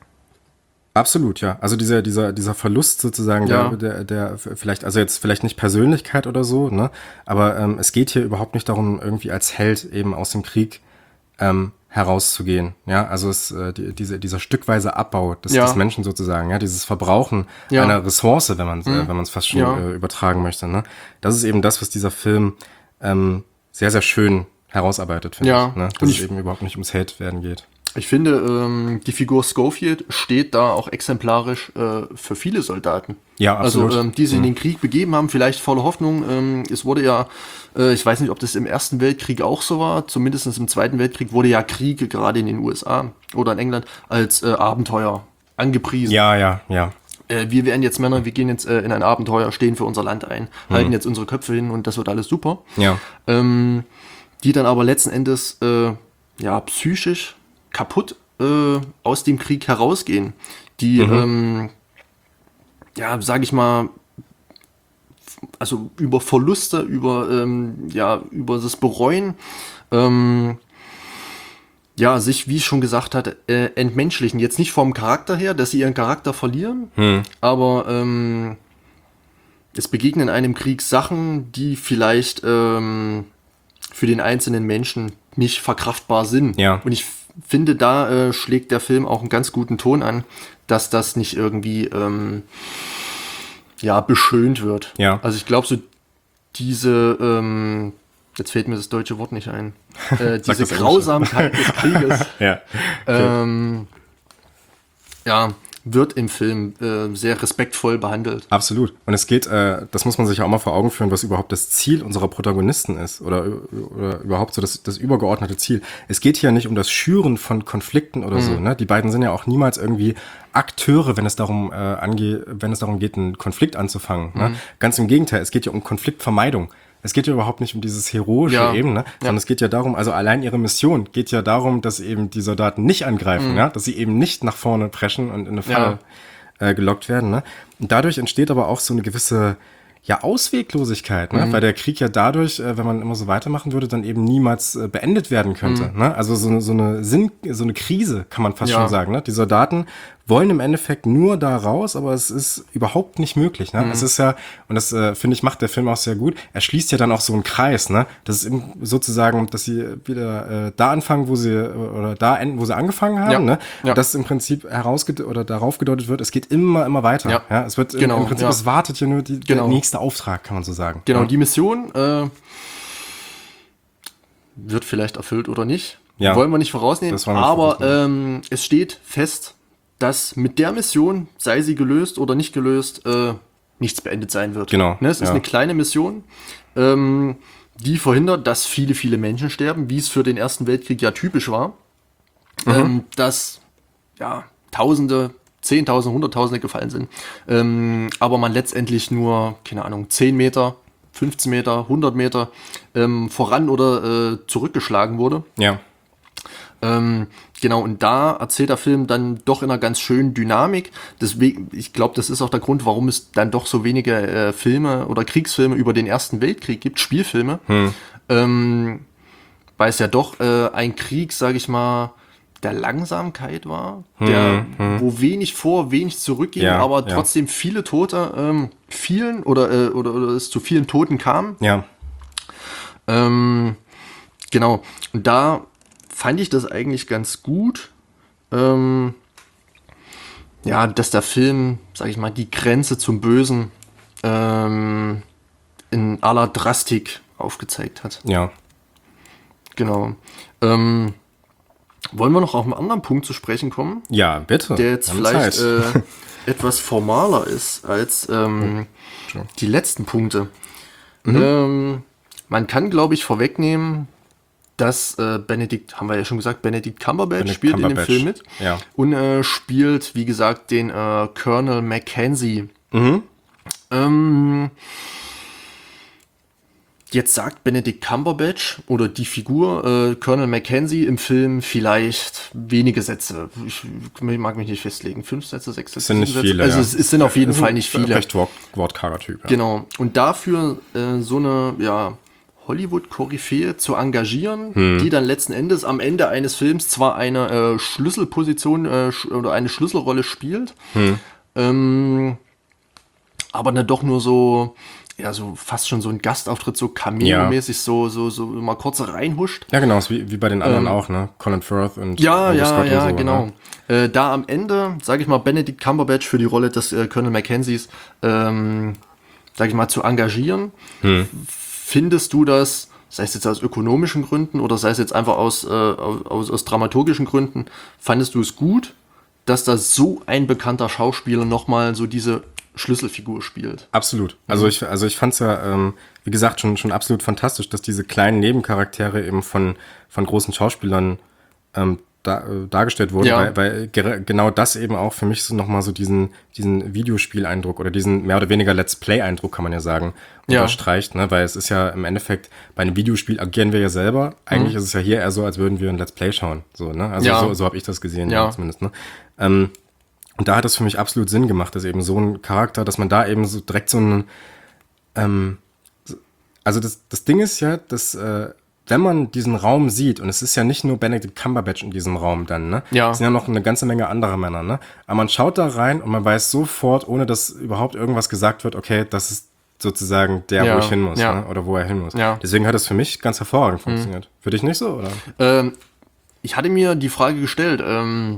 Absolut, ja. Also dieser, dieser, dieser Verlust sozusagen, Ja. der, der, der vielleicht, also jetzt vielleicht nicht Persönlichkeit oder so, ne? Aber ähm, es geht hier überhaupt nicht darum, irgendwie als Held eben aus dem Krieg ähm, herauszugehen. Ja, also es, äh, die, diese, dieser stückweise Abbau des, Ja. des Menschen sozusagen, ja, dieses Verbrauchen Ja. einer Ressource, wenn man es äh, wenn man es fast schon Ja. äh, übertragen möchte, ne? Das ist eben das, was dieser Film ähm, sehr, sehr schön herausarbeitet, finde Ja. ich. Ne? Dass Und es ich- eben überhaupt nicht ums Held werden geht. Ich finde, ähm, die Figur Schofield steht da auch exemplarisch äh, für viele Soldaten. Ja, absolut. Also, ähm, die sich in den Krieg begeben haben, vielleicht voller Hoffnung. Ähm, es wurde ja, äh, ich weiß nicht, ob das im Ersten Weltkrieg auch so war, zumindest im Zweiten Weltkrieg wurde ja Krieg gerade in den U S A oder in England als äh, Abenteuer angepriesen. Ja, ja, ja. Äh, wir wären jetzt Männer, wir gehen jetzt äh, in ein Abenteuer, stehen für unser Land ein, halten jetzt unsere Köpfe hin und das wird alles super. Ja. Ähm, die dann aber letzten Endes äh, ja, psychisch kaputt äh, aus dem Krieg herausgehen. Die, ähm, ja, sag ich mal, f- also über Verluste, über, ähm, ja, über das Bereuen, ähm, ja, sich, wie ich schon gesagt hatte, äh, entmenschlichen. Jetzt nicht vom Charakter her, dass sie ihren Charakter verlieren, aber ähm, es begegnen einem Krieg Sachen, die vielleicht ähm, für den einzelnen Menschen nicht verkraftbar sind. Ja. Und ich f- finde, da äh, schlägt der Film auch einen ganz guten Ton an, dass das nicht irgendwie ähm, ja, beschönt wird. Ja. Also ich glaube, so diese, ähm, jetzt fällt mir das deutsche Wort nicht ein, äh, diese das Englische. Grausamkeit des Krieges, Ja. ähm, ja, wird im Film äh, sehr respektvoll behandelt. Absolut. Und es geht, äh, das muss man sich auch mal vor Augen führen, was überhaupt das Ziel unserer Protagonisten ist oder, oder überhaupt so das, das übergeordnete Ziel. Es geht hier nicht um das Schüren von Konflikten oder so. Ne? Die beiden sind ja auch niemals irgendwie Akteure, wenn es darum äh, angeht, wenn es darum geht, einen Konflikt anzufangen. Ne? Ganz im Gegenteil, es geht ja um Konfliktvermeidung. es geht ja überhaupt nicht um dieses heroische Ja. eben, ne? Sondern Ja. es geht ja darum, also allein ihre Mission geht ja darum, dass eben die Soldaten nicht angreifen, Mhm. ja? Dass sie eben nicht nach vorne preschen und in eine Falle äh, gelockt werden, ne? Und dadurch entsteht aber auch so eine gewisse ja, Ausweglosigkeit, ne? Mhm. Weil der Krieg ja dadurch, äh, wenn man immer so weitermachen würde, dann eben niemals äh, beendet werden könnte. Mhm. Ne? Also so eine, so eine Sinn, so eine Krise, kann man fast Ja. schon sagen. Ne? Die Soldaten wollen im Endeffekt nur da raus, aber es ist überhaupt nicht möglich. Ne? Mhm. Es ist ja, und das äh, finde ich, macht der Film auch sehr gut, er schließt ja dann auch so einen Kreis, ne? Das ist eben sozusagen, dass sie wieder äh, da anfangen, wo sie, äh, oder da enden, wo sie angefangen haben, Ja. ne? Ja. Dass im Prinzip herausge oder darauf gedeutet wird, es geht immer, immer weiter. Ja. Ja? Es wird im- Genau, im Prinzip, ja. es wartet ja nur die, Genau. der nächste Auftrag, kann man so sagen. Genau, ja. die Mission äh, wird vielleicht erfüllt oder nicht. Ja. Wollen wir nicht vorausnehmen. Das wollen wir nicht aber vorausnehmen. ähm, es steht fest, dass mit der Mission, sei sie gelöst oder nicht gelöst, äh, nichts beendet sein wird. Genau, Ne, es ist ja. eine kleine Mission, ähm, die verhindert, dass viele, viele Menschen sterben, wie es für den Ersten Weltkrieg ja typisch war. Mhm. Ähm, dass ja, Tausende, Zehntausende, Hunderttausende gefallen sind. Ähm, aber man letztendlich nur, keine Ahnung, zehn Meter, fünfzehn Meter, hundert Meter ähm, voran oder äh, zurückgeschlagen wurde. Ja. Ähm, genau, und da erzählt der Film dann doch in einer ganz schönen Dynamik. Deswegen, ich glaube, das ist auch der Grund, warum es dann doch so wenige äh, Filme oder Kriegsfilme über den Ersten Weltkrieg gibt, Spielfilme. Hm. Ähm, weil es ja doch äh, ein Krieg, sage ich mal, der Langsamkeit war, der, wo wenig vor, wenig zurückging, Ja, aber ja. trotzdem viele Tote ähm, fielen oder, äh, oder, oder es zu vielen Toten kam. Ja. Ähm, genau. Und da fand ich das eigentlich ganz gut, ähm, ja, dass der Film, sag ich mal, die Grenze zum Bösen ähm, in aller Drastik aufgezeigt hat. Ja. Genau. Ähm, wollen wir noch auf einen anderen Punkt zu sprechen kommen, Ja, bitte. der jetzt Wir haben vielleicht Zeit. äh, etwas formaler ist als ähm, Sure. die letzten Punkte. Mhm. Ähm, man kann, glaube ich, vorwegnehmen, dass äh, Benedict, haben wir ja schon gesagt, Benedict Cumberbatch Benedict spielt in Cumberbatch, dem Film mit ja. und äh, spielt, wie gesagt, den äh, Colonel Mackenzie. Mhm. Ähm, jetzt sagt Benedict Cumberbatch oder die Figur äh, Colonel Mackenzie im Film vielleicht wenige Sätze. Ich mag mich nicht festlegen. Fünf Sätze, sechs Sätze? Es sind nicht sieben Sätze? viele, Also ja. es, es sind auf jeden Das ist Fall ein nicht viele. Recht wort wortkarger Typ. Ja. Genau. Und dafür äh, so eine, ja, Hollywood-Koryphäe zu engagieren, Hm. die dann letzten Endes am Ende eines Films zwar eine äh, Schlüsselposition äh, sch oder eine Schlüsselrolle spielt, Hm. ähm, aber dann doch nur so, ja, so fast schon so ein Gastauftritt, so Cameo-mäßig, so, so, so mal kurz reinhuscht. Ja, genau, ist wie, wie bei den anderen Ähm, auch, ne? Colin Firth und Ja, Andrew ja, Scott ja, und so, genau. Ne? Äh, da am Ende, sage ich mal, Benedict Cumberbatch für die Rolle des äh, Colonel Mackenzies, ähm, sage ich mal, zu engagieren. Hm. Findest du das, sei es jetzt aus ökonomischen Gründen oder sei es jetzt einfach aus, äh, aus, aus dramaturgischen Gründen, fandest du es gut, dass da so ein bekannter Schauspieler nochmal so diese Schlüsselfigur spielt? Absolut. Also ich, also ich fand's ja, ähm, wie gesagt, schon, schon absolut fantastisch, dass diese kleinen Nebencharaktere eben von, von großen Schauspielern ähm, da, äh, dargestellt wurden, Ja. weil, weil ger- genau das eben auch für mich so nochmal so diesen, diesen Videospieleindruck oder diesen mehr oder weniger Let's Play-Eindruck, kann man ja sagen, Ja. unterstreicht, ne? Weil es ist ja im Endeffekt, bei einem Videospiel agieren wir ja selber. Eigentlich ist es ja hier eher so, als würden wir ein Let's Play schauen. So, ne? Also Ja. so, so habe ich das gesehen, Ja. ja. zumindest. Ne? Ähm, und da hat es für mich absolut Sinn gemacht, dass eben so ein Charakter, dass man da eben so direkt so einen, ähm, so- also das, das Ding ist ja, dass, äh, wenn man diesen Raum sieht, und es ist ja nicht nur Benedict Cumberbatch in diesem Raum dann, ne? Ja. Es sind ja noch eine ganze Menge anderer Männer, ne? Aber man schaut da rein und man weiß sofort, ohne dass überhaupt irgendwas gesagt wird, okay, das ist sozusagen der, Ja, wo ich hin muss, ja. ne? Oder wo er hin muss. Ja. Deswegen hat es für mich ganz hervorragend funktioniert. Für dich nicht so, oder? Ähm, ich hatte mir die Frage gestellt, ähm,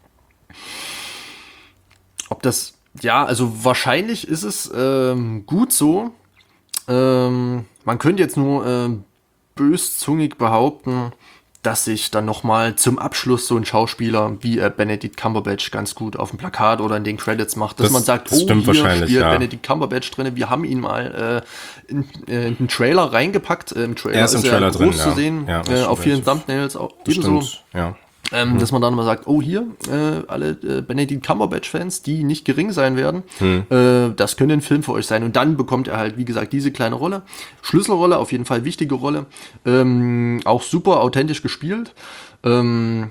ob das, ja, also wahrscheinlich ist es ähm, gut so. Ähm, man könnte jetzt nur ähm, böszungig behaupten, dass sich dann nochmal zum Abschluss so ein Schauspieler wie äh, Benedict Cumberbatch ganz gut auf dem Plakat oder in den Credits macht, dass Das- man sagt, das oh, stimmt hier wahrscheinlich, spielt ja. Benedict Cumberbatch drin, wir haben ihn mal äh, in, äh, in den Trailer reingepackt. Äh, Im Trailer Er ist im er Trailer groß drin, zu ja. sehen, Ja, das äh, stimmt auf vielen relativ. Thumbnails auch Das ebenso. stimmt, ja. Ähm, mhm. Dass man dann mal sagt, oh hier, äh, alle äh, Benedict Cumberbatch-Fans, die nicht gering sein werden, mhm. äh, das könnte ein Film für euch sein. Und dann bekommt er halt, wie gesagt, diese kleine Rolle. Schlüsselrolle, auf jeden Fall wichtige Rolle. Ähm, auch super authentisch gespielt. Ähm,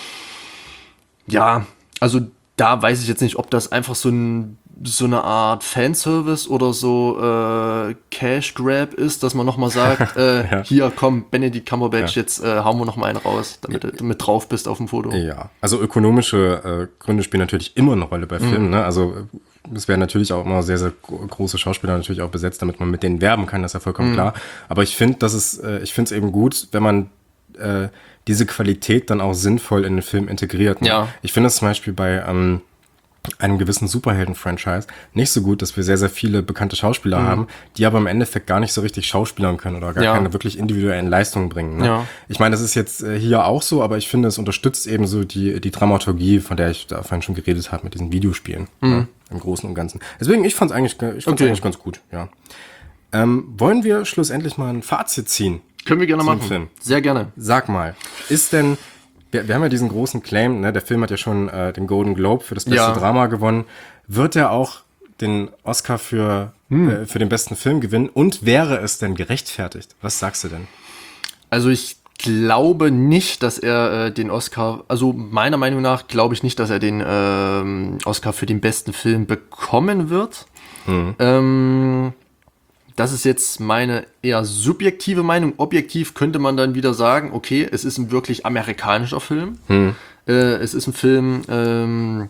ja, also da weiß ich jetzt nicht, ob das einfach so ein so eine Art Fanservice oder so äh, Cash Grab ist, dass man nochmal sagt, äh, ja. hier, komm, Benedict Cumberbatch, ja. jetzt äh, hauen wir nochmal einen raus, damit du mit drauf bist auf dem Foto. Ja, also ökonomische äh, Gründe spielen natürlich immer eine Rolle bei Filmen, mhm. ne? Also es werden natürlich auch immer sehr, sehr große Schauspieler natürlich auch besetzt, damit man mit denen werben kann, das ist ja vollkommen mhm. klar. Aber ich finde, dass es, äh, ich finde es eben gut, wenn man äh, diese Qualität dann auch sinnvoll in den Film integriert. Ne? Ja. Ich finde es zum Beispiel bei ähm, einem gewissen Superhelden-Franchise nicht so gut, dass wir sehr, sehr viele bekannte Schauspieler mhm. haben, die aber im Endeffekt gar nicht so richtig schauspielern können oder gar ja. keine wirklich individuellen Leistungen bringen. Ne? Ja. Ich meine, das ist jetzt äh, hier auch so, aber ich finde, es unterstützt eben so die, die Dramaturgie, von der ich da vorhin schon geredet habe, mit diesen Videospielen, mhm. ne? Im Großen und Ganzen. Deswegen, ich fand es eigentlich, ich fand's okay. eigentlich ganz gut. Ja. Ähm, wollen wir schlussendlich mal ein Fazit ziehen? Können wir gerne machen. Film? Sehr gerne. Sag mal, ist denn Wir, wir haben ja diesen großen Claim, ne? Der Film hat ja schon äh, den Golden Globe für das beste ja. Drama gewonnen. Wird er auch den Oscar für, hm. äh, für den besten Film gewinnen? Und wäre es denn gerechtfertigt? Was sagst du denn? Also ich glaube nicht, dass er äh, den Oscar, also meiner Meinung nach glaube ich nicht, dass er den ähm, Oscar für den besten Film bekommen wird. Hm. Ähm, Das ist jetzt meine eher subjektive Meinung. Objektiv könnte man dann wieder sagen, okay, es ist ein wirklich amerikanischer Film. Hm. Äh, es ist ein Film, ähm,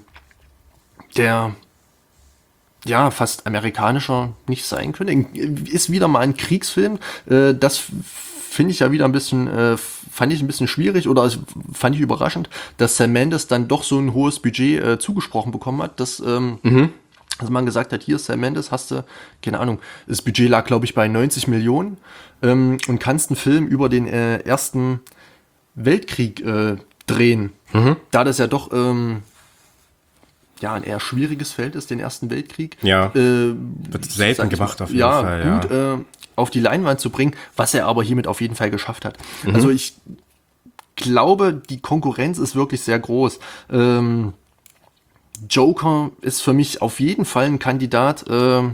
der ja fast amerikanischer nicht sein könnte. Ist wieder mal ein Kriegsfilm. Äh, das finde ich ja wieder ein bisschen, äh, fand ich ein bisschen schwierig oder fand ich überraschend, dass Sam Mendes dann doch so ein hohes Budget äh, zugesprochen bekommen hat. Das ähm, mhm. Also man gesagt hat, hier Sam Mendes, hast du, keine Ahnung, das Budget lag, glaube ich, bei neunzig Millionen ähm, und kannst einen Film über den äh, Ersten Weltkrieg äh, drehen. Mhm. Da das ja doch ähm, ja, ein eher schwieriges Feld ist, den Ersten Weltkrieg. Ja, äh, wird selten gemacht auf jeden ja, Fall. Ja, gut äh, auf die Leinwand zu bringen, was er aber hiermit auf jeden Fall geschafft hat. Mhm. Also ich glaube, die Konkurrenz ist wirklich sehr groß. Ähm, Joker ist für mich auf jeden Fall ein Kandidat, äh,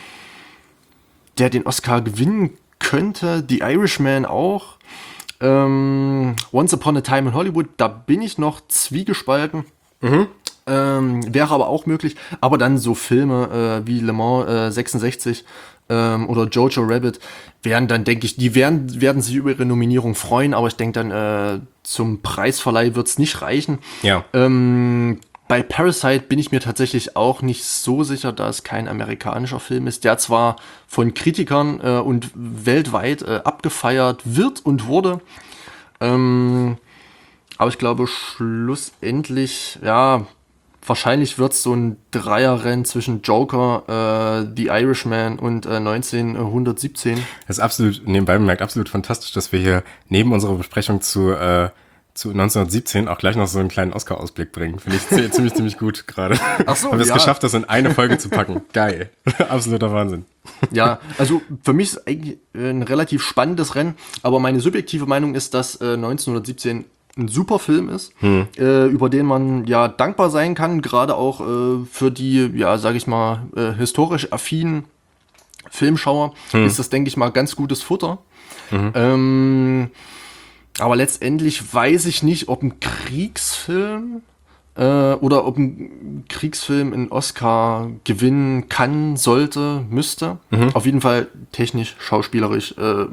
der den Oscar gewinnen könnte. The Irishman auch. Ähm, Once Upon a Time in Hollywood, da bin ich noch zwiegespalten. Mhm. Ähm, wäre aber auch möglich. Aber dann so Filme äh, wie Le Mans äh, sechsundsechzig ähm, oder Jojo Rabbit werden dann, denke ich, die werden, werden sich über ihre Nominierung freuen. Aber ich denke dann, äh, zum Preisverleih wird es nicht reichen. Ja. Ähm, Bei Parasite bin ich mir tatsächlich auch nicht so sicher, da es kein amerikanischer Film ist, der zwar von Kritikern äh, und weltweit äh, abgefeiert wird und wurde, ähm, aber ich glaube schlussendlich, ja, wahrscheinlich wird es so ein Dreierrennen zwischen Joker, äh, The Irishman und äh, neunzehnhundertsiebzehn. Das ist absolut, nebenbei bemerkt, absolut fantastisch, dass wir hier neben unserer Besprechung zu äh, zu neunzehnhundertsiebzehn auch gleich noch so einen kleinen Oscar-Ausblick bringen. Finde ich z- ziemlich, ziemlich gut gerade. Ach so, haben wir es ja. geschafft, das in eine Folge zu packen. Geil. Absoluter Wahnsinn. Ja, also für mich ist eigentlich ein relativ spannendes Rennen, aber meine subjektive Meinung ist, dass äh, neunzehnhundertsiebzehn ein super Film ist, hm. äh, über den man ja dankbar sein kann, gerade auch äh, für die, ja, sag ich mal, äh, historisch affinen Filmschauer hm. ist das, denke ich mal, ganz gutes Futter. Mhm. Ähm, Aber letztendlich weiß ich nicht, ob ein Kriegsfilm äh, oder ob ein Kriegsfilm einen Oscar gewinnen kann, sollte, müsste. Mhm. Auf jeden Fall technisch, schauspielerisch. Äh,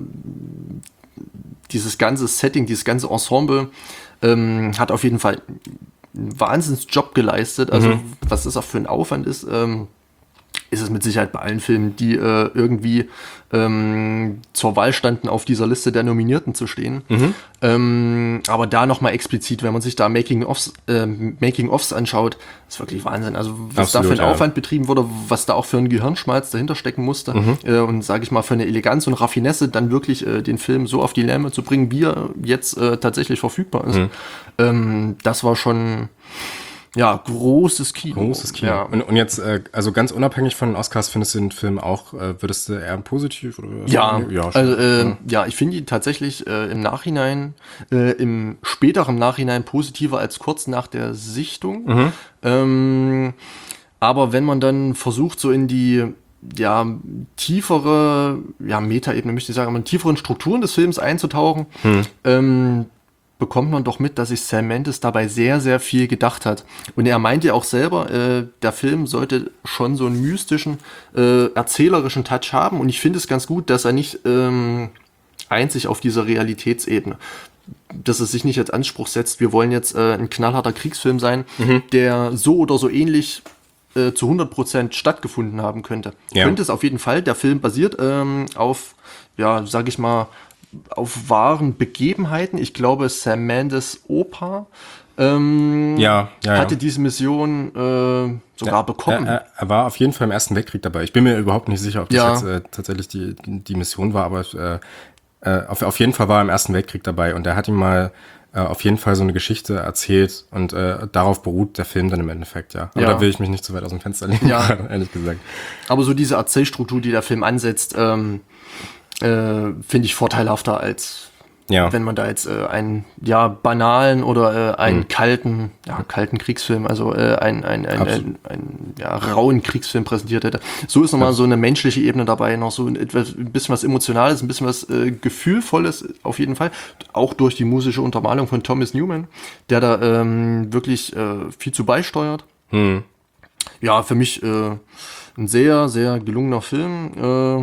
dieses ganze Setting, dieses ganze Ensemble ähm, hat auf jeden Fall einen Wahnsinnsjob geleistet. Also mhm. was das auch für ein Aufwand ist, ähm, ist es mit Sicherheit bei allen Filmen, die äh, irgendwie ähm, zur Wahl standen, auf dieser Liste der Nominierten zu stehen. Mhm. Ähm, aber da nochmal explizit, wenn man sich da Making-ofs, äh, Making-ofs anschaut, ist wirklich Wahnsinn. Also was Absolut, da für ein ja. Aufwand betrieben wurde, was da auch für ein Gehirnschmalz dahinter stecken musste mhm. äh, und sage ich mal für eine Eleganz und Raffinesse dann wirklich äh, den Film so auf die Lähme zu bringen, wie er jetzt äh, tatsächlich verfügbar ist. Mhm. Ähm, das war schon... Ja, großes Kino. Großes Kino. Ja. Und, und jetzt, äh, also ganz unabhängig von den Oscars, findest du den Film auch, äh, würdest du eher positiv? Oder Ja, ja, schon, also äh, ja. ja, ich finde ihn tatsächlich äh, im Nachhinein, äh, im späteren Nachhinein positiver als kurz nach der Sichtung. Mhm. Ähm, aber wenn man dann versucht, so in die ja, tiefere, ja, Metaebene möchte ich sagen, aber in tieferen Strukturen des Films einzutauchen, Hm. ähm, bekommt man doch mit, dass sich Sam Mendes dabei sehr, sehr viel gedacht hat. Und er meinte ja auch selber, äh, der Film sollte schon so einen mystischen, äh, erzählerischen Touch haben. Und ich finde es ganz gut, dass er nicht ähm, einzig auf dieser Realitätsebene, dass es sich nicht als Anspruch setzt, wir wollen jetzt äh, ein knallharter Kriegsfilm sein, Mhm. der so oder so ähnlich äh, zu hundert Prozent stattgefunden haben könnte. Ja. Könnte es auf jeden Fall. Der Film basiert ähm, auf, ja, sag ich mal, auf wahren Begebenheiten. Ich glaube, Sam Mendes Opa ähm, Ja, ja, ja. hatte diese Mission äh, sogar bekommen. Er, er, er war auf jeden Fall im Ersten Weltkrieg dabei. Ich bin mir überhaupt nicht sicher, ob das Ja. jetzt äh, tatsächlich die, die Mission war, aber äh, äh, auf, auf jeden Fall war er im Ersten Weltkrieg dabei und er hat ihm mal äh, auf jeden Fall so eine Geschichte erzählt und äh, darauf beruht der Film dann im Endeffekt, ja. Aber Ja. da will ich mich nicht zu weit aus dem Fenster lehnen, Ja. ehrlich gesagt. Aber so diese Erzählstruktur, die der Film ansetzt, ähm, äh, finde ich vorteilhafter, als Ja. wenn man da jetzt äh, einen ja banalen oder äh, einen Hm. kalten, ja kalten Kriegsfilm, also äh, einen ein, ein, Absolut. ein, ein ja, rauen Kriegsfilm präsentiert hätte. So ist nochmal so eine menschliche Ebene dabei, noch so ein, etwas, ein bisschen was Emotionales, ein bisschen was äh, Gefühlvolles auf jeden Fall. Auch durch die musische Untermalung von Thomas Newman, der da ähm, wirklich äh, viel zu beisteuert. Hm. Ja, für mich äh, ein sehr, sehr gelungener Film. Äh,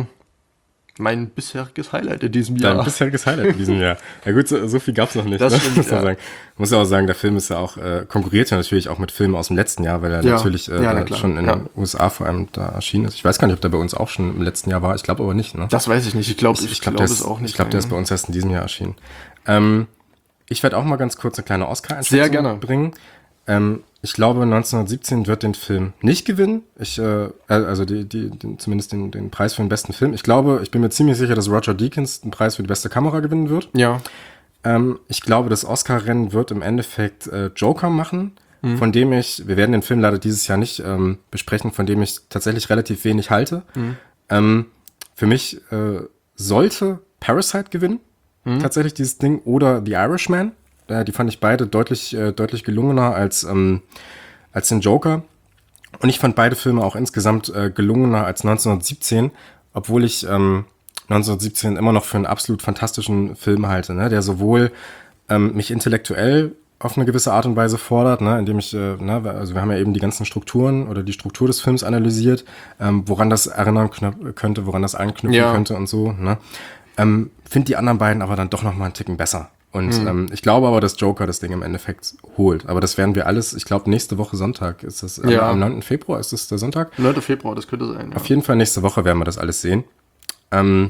mein bisheriges Highlight in diesem Jahr. Dein bisheriges Highlight in diesem Jahr. Ja gut, so, so viel gab's noch nicht. Das ne? stimmt, muss man ja. sagen. Muss ja auch sagen, der Film ist ja auch, äh, konkurriert ja natürlich auch mit Filmen aus dem letzten Jahr, weil er Ja. natürlich äh, Ja, na da klar. schon in Ja. den U S A vor allem da erschienen ist. Ich weiß gar nicht, ob der bei uns auch schon im letzten Jahr war. Ich glaube aber nicht. Ne? Das weiß ich nicht. Ich glaube, ich, Ich glaube glaube, der, es ist- auch nicht. ich glaub, der ist bei uns erst in diesem Jahr erschienen. Ähm, ich werde auch mal ganz kurz eine kleine Sehr Oscar-Einschätzung gerne. bringen. Ähm, ich glaube, neunzehnhundertsiebzehn wird den Film nicht gewinnen. Ich, äh, also die, die, den, zumindest den, den Preis für den besten Film. Ich glaube, ich bin mir ziemlich sicher, dass Roger Deakins den Preis für die beste Kamera gewinnen wird. Ja. Ähm, ich glaube, das Oscar-Rennen wird im Endeffekt äh, Joker machen, von dem ich, wir werden den Film leider dieses Jahr nicht ähm, besprechen, von dem ich tatsächlich relativ wenig halte. Ähm, für mich äh, sollte Parasite gewinnen, tatsächlich dieses Ding, oder The Irishman. Äh, die fand ich beide deutlich, äh, deutlich gelungener als, ähm, als den Joker. Und ich fand beide Filme auch insgesamt äh, gelungener als neunzehnhundertsiebzehn, obwohl ich ähm, neunzehnhundertsiebzehn immer noch für einen absolut fantastischen Film halte, ne? Der sowohl ähm, mich intellektuell auf eine gewisse Art und Weise fordert, ne? Indem ich, äh, ne, also wir haben ja eben die ganzen Strukturen oder die Struktur des Films analysiert, ähm, woran das erinnern knö- könnte, woran das anknüpfen Ja. könnte und so. Ne? Ähm, Finde die anderen beiden aber dann doch noch mal einen Ticken besser. Und ähm, ich glaube aber, dass Joker das Ding im Endeffekt holt. Aber das werden wir alles, ich glaube, nächste Woche Sonntag ist das, äh, Ja. am neunten Februar ist das der Sonntag. neunten Februar, das könnte sein. Ja. Auf jeden Fall nächste Woche werden wir das alles sehen. Ähm,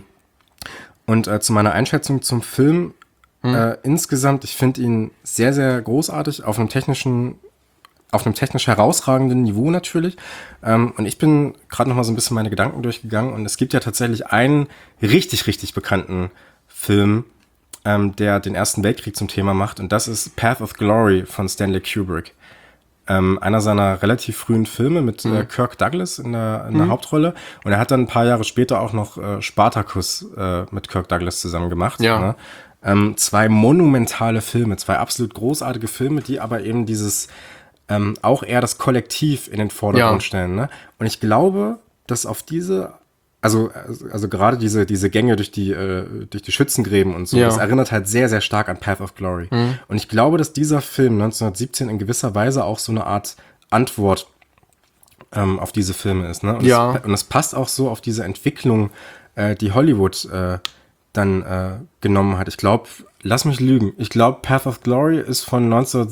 und äh, zu meiner Einschätzung zum Film, äh, insgesamt, ich finde ihn sehr, sehr großartig, auf einem technischen, auf einem technisch herausragenden Niveau natürlich. Ähm, und ich bin gerade noch mal so ein bisschen meine Gedanken durchgegangen und es gibt ja tatsächlich einen richtig, richtig bekannten Film, ähm, der den Ersten Weltkrieg zum Thema macht, und das ist Path of Glory von Stanley Kubrick. Ähm, einer seiner relativ frühen Filme mit äh, Kirk Douglas in der, in der Hauptrolle. Und er hat dann ein paar Jahre später auch noch äh, Spartacus äh, mit Kirk Douglas zusammen gemacht. Ja. Ne? Ähm, zwei monumentale Filme, zwei absolut großartige Filme, die aber eben dieses, ähm, auch eher das Kollektiv in den Vordergrund Ja. stellen. Ne? Und ich glaube, dass auf diese, also, also gerade diese, diese Gänge durch die, äh, durch die Schützengräben und so, Ja. das erinnert halt sehr, sehr stark an Path of Glory. Und ich glaube, dass dieser Film neunzehnhundertsiebzehn in gewisser Weise auch so eine Art Antwort ähm, auf diese Filme ist. Ne? Und, Ja. es, und es passt auch so auf diese Entwicklung, äh, die Hollywood äh, dann äh, genommen hat. Ich glaube, lass mich lügen, ich glaube, Path of Glory ist von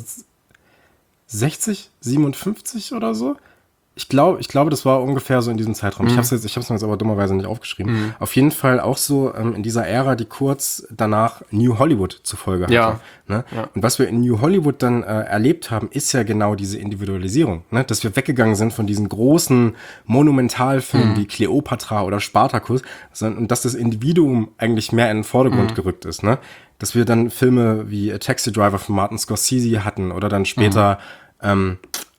neunzehnhundertsechzig, siebenundfünfzig oder so. Ich glaube, ich glaube, das war ungefähr so in diesem Zeitraum. Ich habe es jetzt, ich habe es mir jetzt aber dummerweise nicht aufgeschrieben. Auf jeden Fall auch so ähm, in dieser Ära, die kurz danach New Hollywood zur Folge hatte. Ja. Ne? Ja. Und was wir in New Hollywood dann äh, erlebt haben, ist ja genau diese Individualisierung. Ne? Dass wir weggegangen sind von diesen großen Monumentalfilmen wie Cleopatra oder Spartacus, sondern und dass das Individuum eigentlich mehr in den Vordergrund gerückt ist. Ne? Dass wir dann Filme wie A Taxi Driver von Martin Scorsese hatten oder dann später ähm,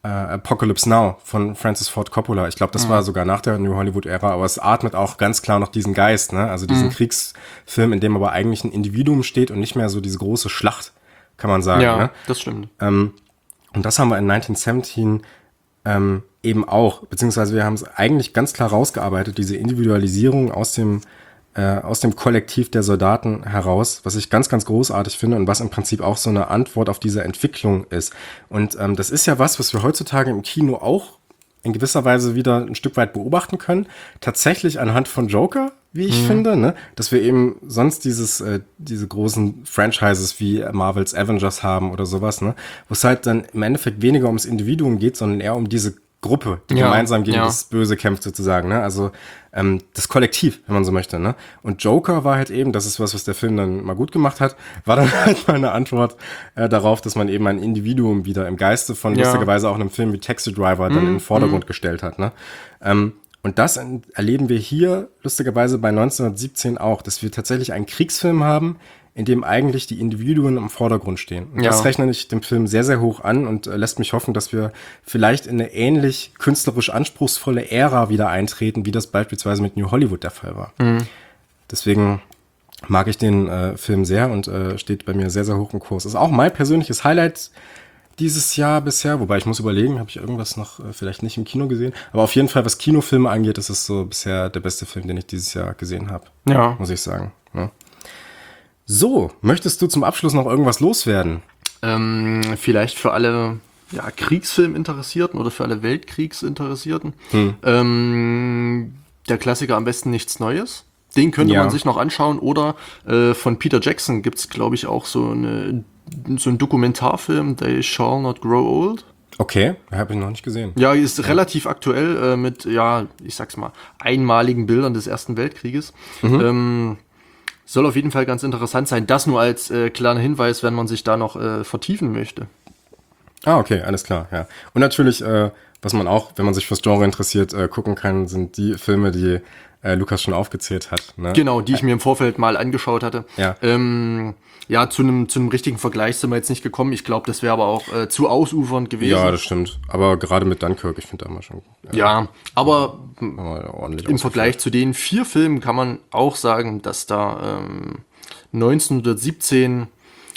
äh, Apocalypse Now von Francis Ford Coppola. Ich glaube, das mhm. war sogar nach der New Hollywood-Ära, aber es atmet auch ganz klar noch diesen Geist, ne? Also diesen mhm. Kriegsfilm, in dem aber eigentlich ein Individuum steht und nicht mehr so diese große Schlacht, kann man sagen. Ja, ne? das stimmt. Ähm, und das haben wir in neunzehnhundertsiebzehn ähm, eben auch, beziehungsweise wir haben es eigentlich ganz klar rausgearbeitet, diese Individualisierung aus dem äh, aus dem Kollektiv der Soldaten heraus, was ich ganz, ganz großartig finde und was im Prinzip auch so eine Antwort auf diese Entwicklung ist. Und ähm, das ist ja was, was wir heutzutage im Kino auch in gewisser Weise wieder ein Stück weit beobachten können. Tatsächlich anhand von Joker, wie ich mhm. finde, ne? Dass wir eben sonst dieses, äh, diese großen Franchises wie Marvels Avengers haben oder sowas, ne? Wo es halt dann im Endeffekt weniger ums Individuum geht, sondern eher um diese Gruppe, die ja, gemeinsam gegen ja. das Böse kämpft sozusagen, ne? Also ähm, das Kollektiv, wenn man so möchte, ne? Und Joker war halt eben, das ist was, was der Film dann mal gut gemacht hat, war dann halt mal eine Antwort äh, darauf, dass man eben ein Individuum wieder im Geiste von ja. lustigerweise auch einem Film wie Taxi Driver dann mm, in den Vordergrund mm. gestellt hat, ne? Ähm, und das erleben wir hier lustigerweise bei neunzehnhundertsiebzehn auch, dass wir tatsächlich einen Kriegsfilm haben, in dem eigentlich die Individuen im Vordergrund stehen. Und ja. das rechne ich dem Film sehr, sehr hoch an und äh, lässt mich hoffen, dass wir vielleicht in eine ähnlich künstlerisch anspruchsvolle Ära wieder eintreten, wie das beispielsweise mit New Hollywood der Fall war. Mhm. Deswegen mag ich den äh, Film sehr und äh, steht bei mir sehr, sehr hoch im Kurs. Ist auch mein persönliches Highlight dieses Jahr bisher, wobei ich muss überlegen, habe ich irgendwas noch äh, vielleicht nicht im Kino gesehen, aber auf jeden Fall, was Kinofilme angeht, ist es so bisher der beste Film, den ich dieses Jahr gesehen habe. Ja. Muss ich sagen. Ja. So, möchtest du zum Abschluss noch irgendwas loswerden? Ähm, vielleicht für alle ja, Kriegsfilm-Interessierten oder für alle Weltkriegsinteressierten. Hm. Ähm, der Klassiker Am besten nichts Neues. Den könnte ja. man sich noch anschauen. Oder äh, von Peter Jackson gibt es, glaube ich, auch so, eine, so einen Dokumentarfilm, They Shall Not Grow Old. Okay, habe ich noch nicht gesehen. Ja, ist ja. relativ aktuell äh, mit, ja, ich sag's mal, einmaligen Bildern des Ersten Weltkrieges. Mhm. Ähm, Soll auf jeden Fall ganz interessant sein. Das nur als äh, kleiner Hinweis, wenn man sich da noch äh, vertiefen möchte. Ah, okay, alles klar, ja. Und natürlich, äh, was man auch, wenn man sich fürs Genre interessiert, äh, gucken kann, sind die Filme, die äh, Lukas schon aufgezählt hat. Ne? Genau, die ich mir im Vorfeld mal angeschaut hatte. Ja, ähm, ja zu einem zu einem richtigen Vergleich sind wir jetzt nicht gekommen. Ich glaube, das wäre aber auch äh, zu ausufernd gewesen. Ja, das stimmt. Aber gerade mit Dunkirk, ich finde da mal schon... Äh, ja, aber im Vergleich zu den vier Filmen kann man auch sagen, dass da ähm, neunzehnhundertsiebzehn...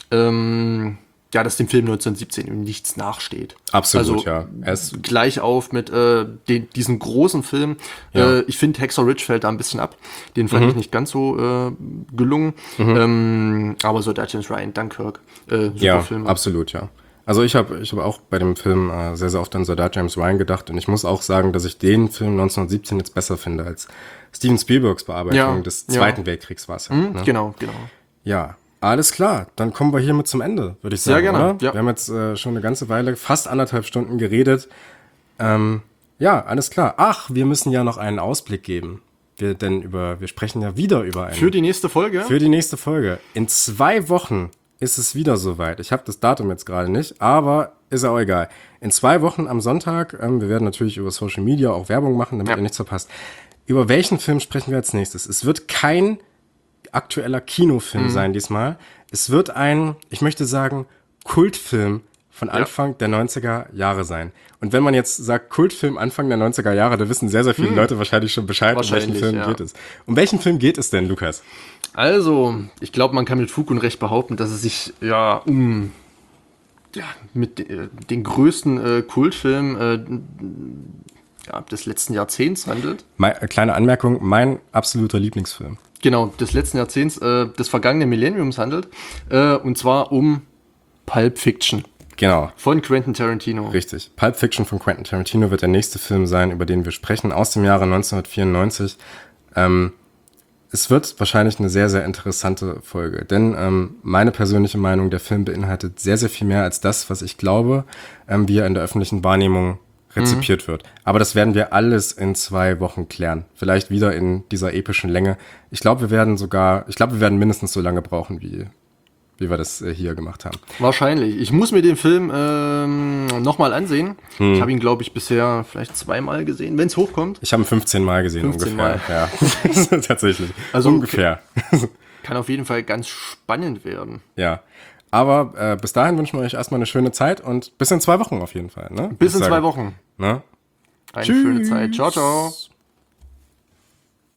Ähm, ja, dass dem Film neunzehnhundertsiebzehn eben nichts nachsteht. Absolut, also, ja. Er ist gleich auf mit äh, den, diesen großen Film. Ja. Äh, ich finde, Hacksaw Ridge fällt da ein bisschen ab. Den fand mhm. ich nicht ganz so äh, gelungen. Mhm. Ähm, aber so James Ryan, Dunkirk, äh, super ja, Film. Ja, absolut, ja. Also ich habe ich hab auch bei dem Film äh, sehr, sehr oft an Soldat James Ryan gedacht. Und ich muss auch sagen, dass ich den Film neunzehnhundertsiebzehn jetzt besser finde als Steven Spielbergs Bearbeitung ja, des Zweiten ja. Weltkriegs war es ja. Mhm, ne? Genau, genau. Ja, alles klar, dann kommen wir hiermit zum Ende, würde ich sagen. Sehr gerne. Oder? Ja. Wir haben jetzt äh, schon eine ganze Weile, fast anderthalb Stunden geredet. Ähm, ja, alles klar. Ach, wir müssen ja noch einen Ausblick geben. Wir, denn über, wir sprechen ja wieder über einen. Für die nächste Folge? Für die nächste Folge. In zwei Wochen ist es wieder soweit. Ich habe das Datum jetzt gerade nicht, aber ist auch egal. In zwei Wochen am Sonntag, ähm, wir werden natürlich über Social Media auch Werbung machen, damit ja. ihr nichts verpasst. Über welchen Film sprechen wir als nächstes? Es wird kein aktueller Kinofilm mhm. sein diesmal. Es wird ein, ich möchte sagen, Kultfilm von Anfang ja. der neunziger Jahre sein. Und wenn man jetzt sagt Kultfilm Anfang der neunziger Jahre, da wissen sehr, sehr viele mhm. Leute wahrscheinlich schon Bescheid, um welchen Film ja. geht es. Um welchen Film geht es denn, Lukas? Also, ich glaube, man kann mit Fug und Recht behaupten, dass es sich ja um ja, mit äh, den größten äh, Kultfilm äh, ja, des letzten Jahrzehnts handelt. Meine, kleine Anmerkung, mein absoluter Lieblingsfilm. Genau, des letzten Jahrzehnts, äh, des vergangenen Millenniums handelt. Äh, und zwar um Pulp Fiction. Genau. Von Quentin Tarantino. Richtig. Pulp Fiction von Quentin Tarantino wird der nächste Film sein, über den wir sprechen, aus dem Jahre neunzehnhundertvierundneunzig. Ähm, es wird wahrscheinlich eine sehr, sehr interessante Folge, denn ähm, meine persönliche Meinung, der Film beinhaltet sehr, sehr viel mehr als das, was ich glaube, ähm, wie er in der öffentlichen Wahrnehmung rezipiert mhm. wird. Aber das werden wir alles in zwei Wochen klären. Vielleicht wieder in dieser epischen Länge. Ich glaube, wir werden sogar, ich glaube, wir werden mindestens so lange brauchen, wie, wie wir das äh, hier gemacht haben. Wahrscheinlich. Ich muss mir den Film ähm, nochmal ansehen. Hm. Ich habe ihn, glaube ich, bisher vielleicht zweimal gesehen, wenn es hochkommt. Ich habe ihn fünfzehn Mal gesehen fünfzehn ungefähr. Mal. Ja, tatsächlich. Also ungefähr. Kann auf jeden Fall ganz spannend werden. Ja. Aber äh, bis dahin wünschen wir euch erstmal eine schöne Zeit und bis in zwei Wochen auf jeden Fall. Ne? Bis in zwei Wochen. Ne? Eine schöne Zeit. Ciao, ciao.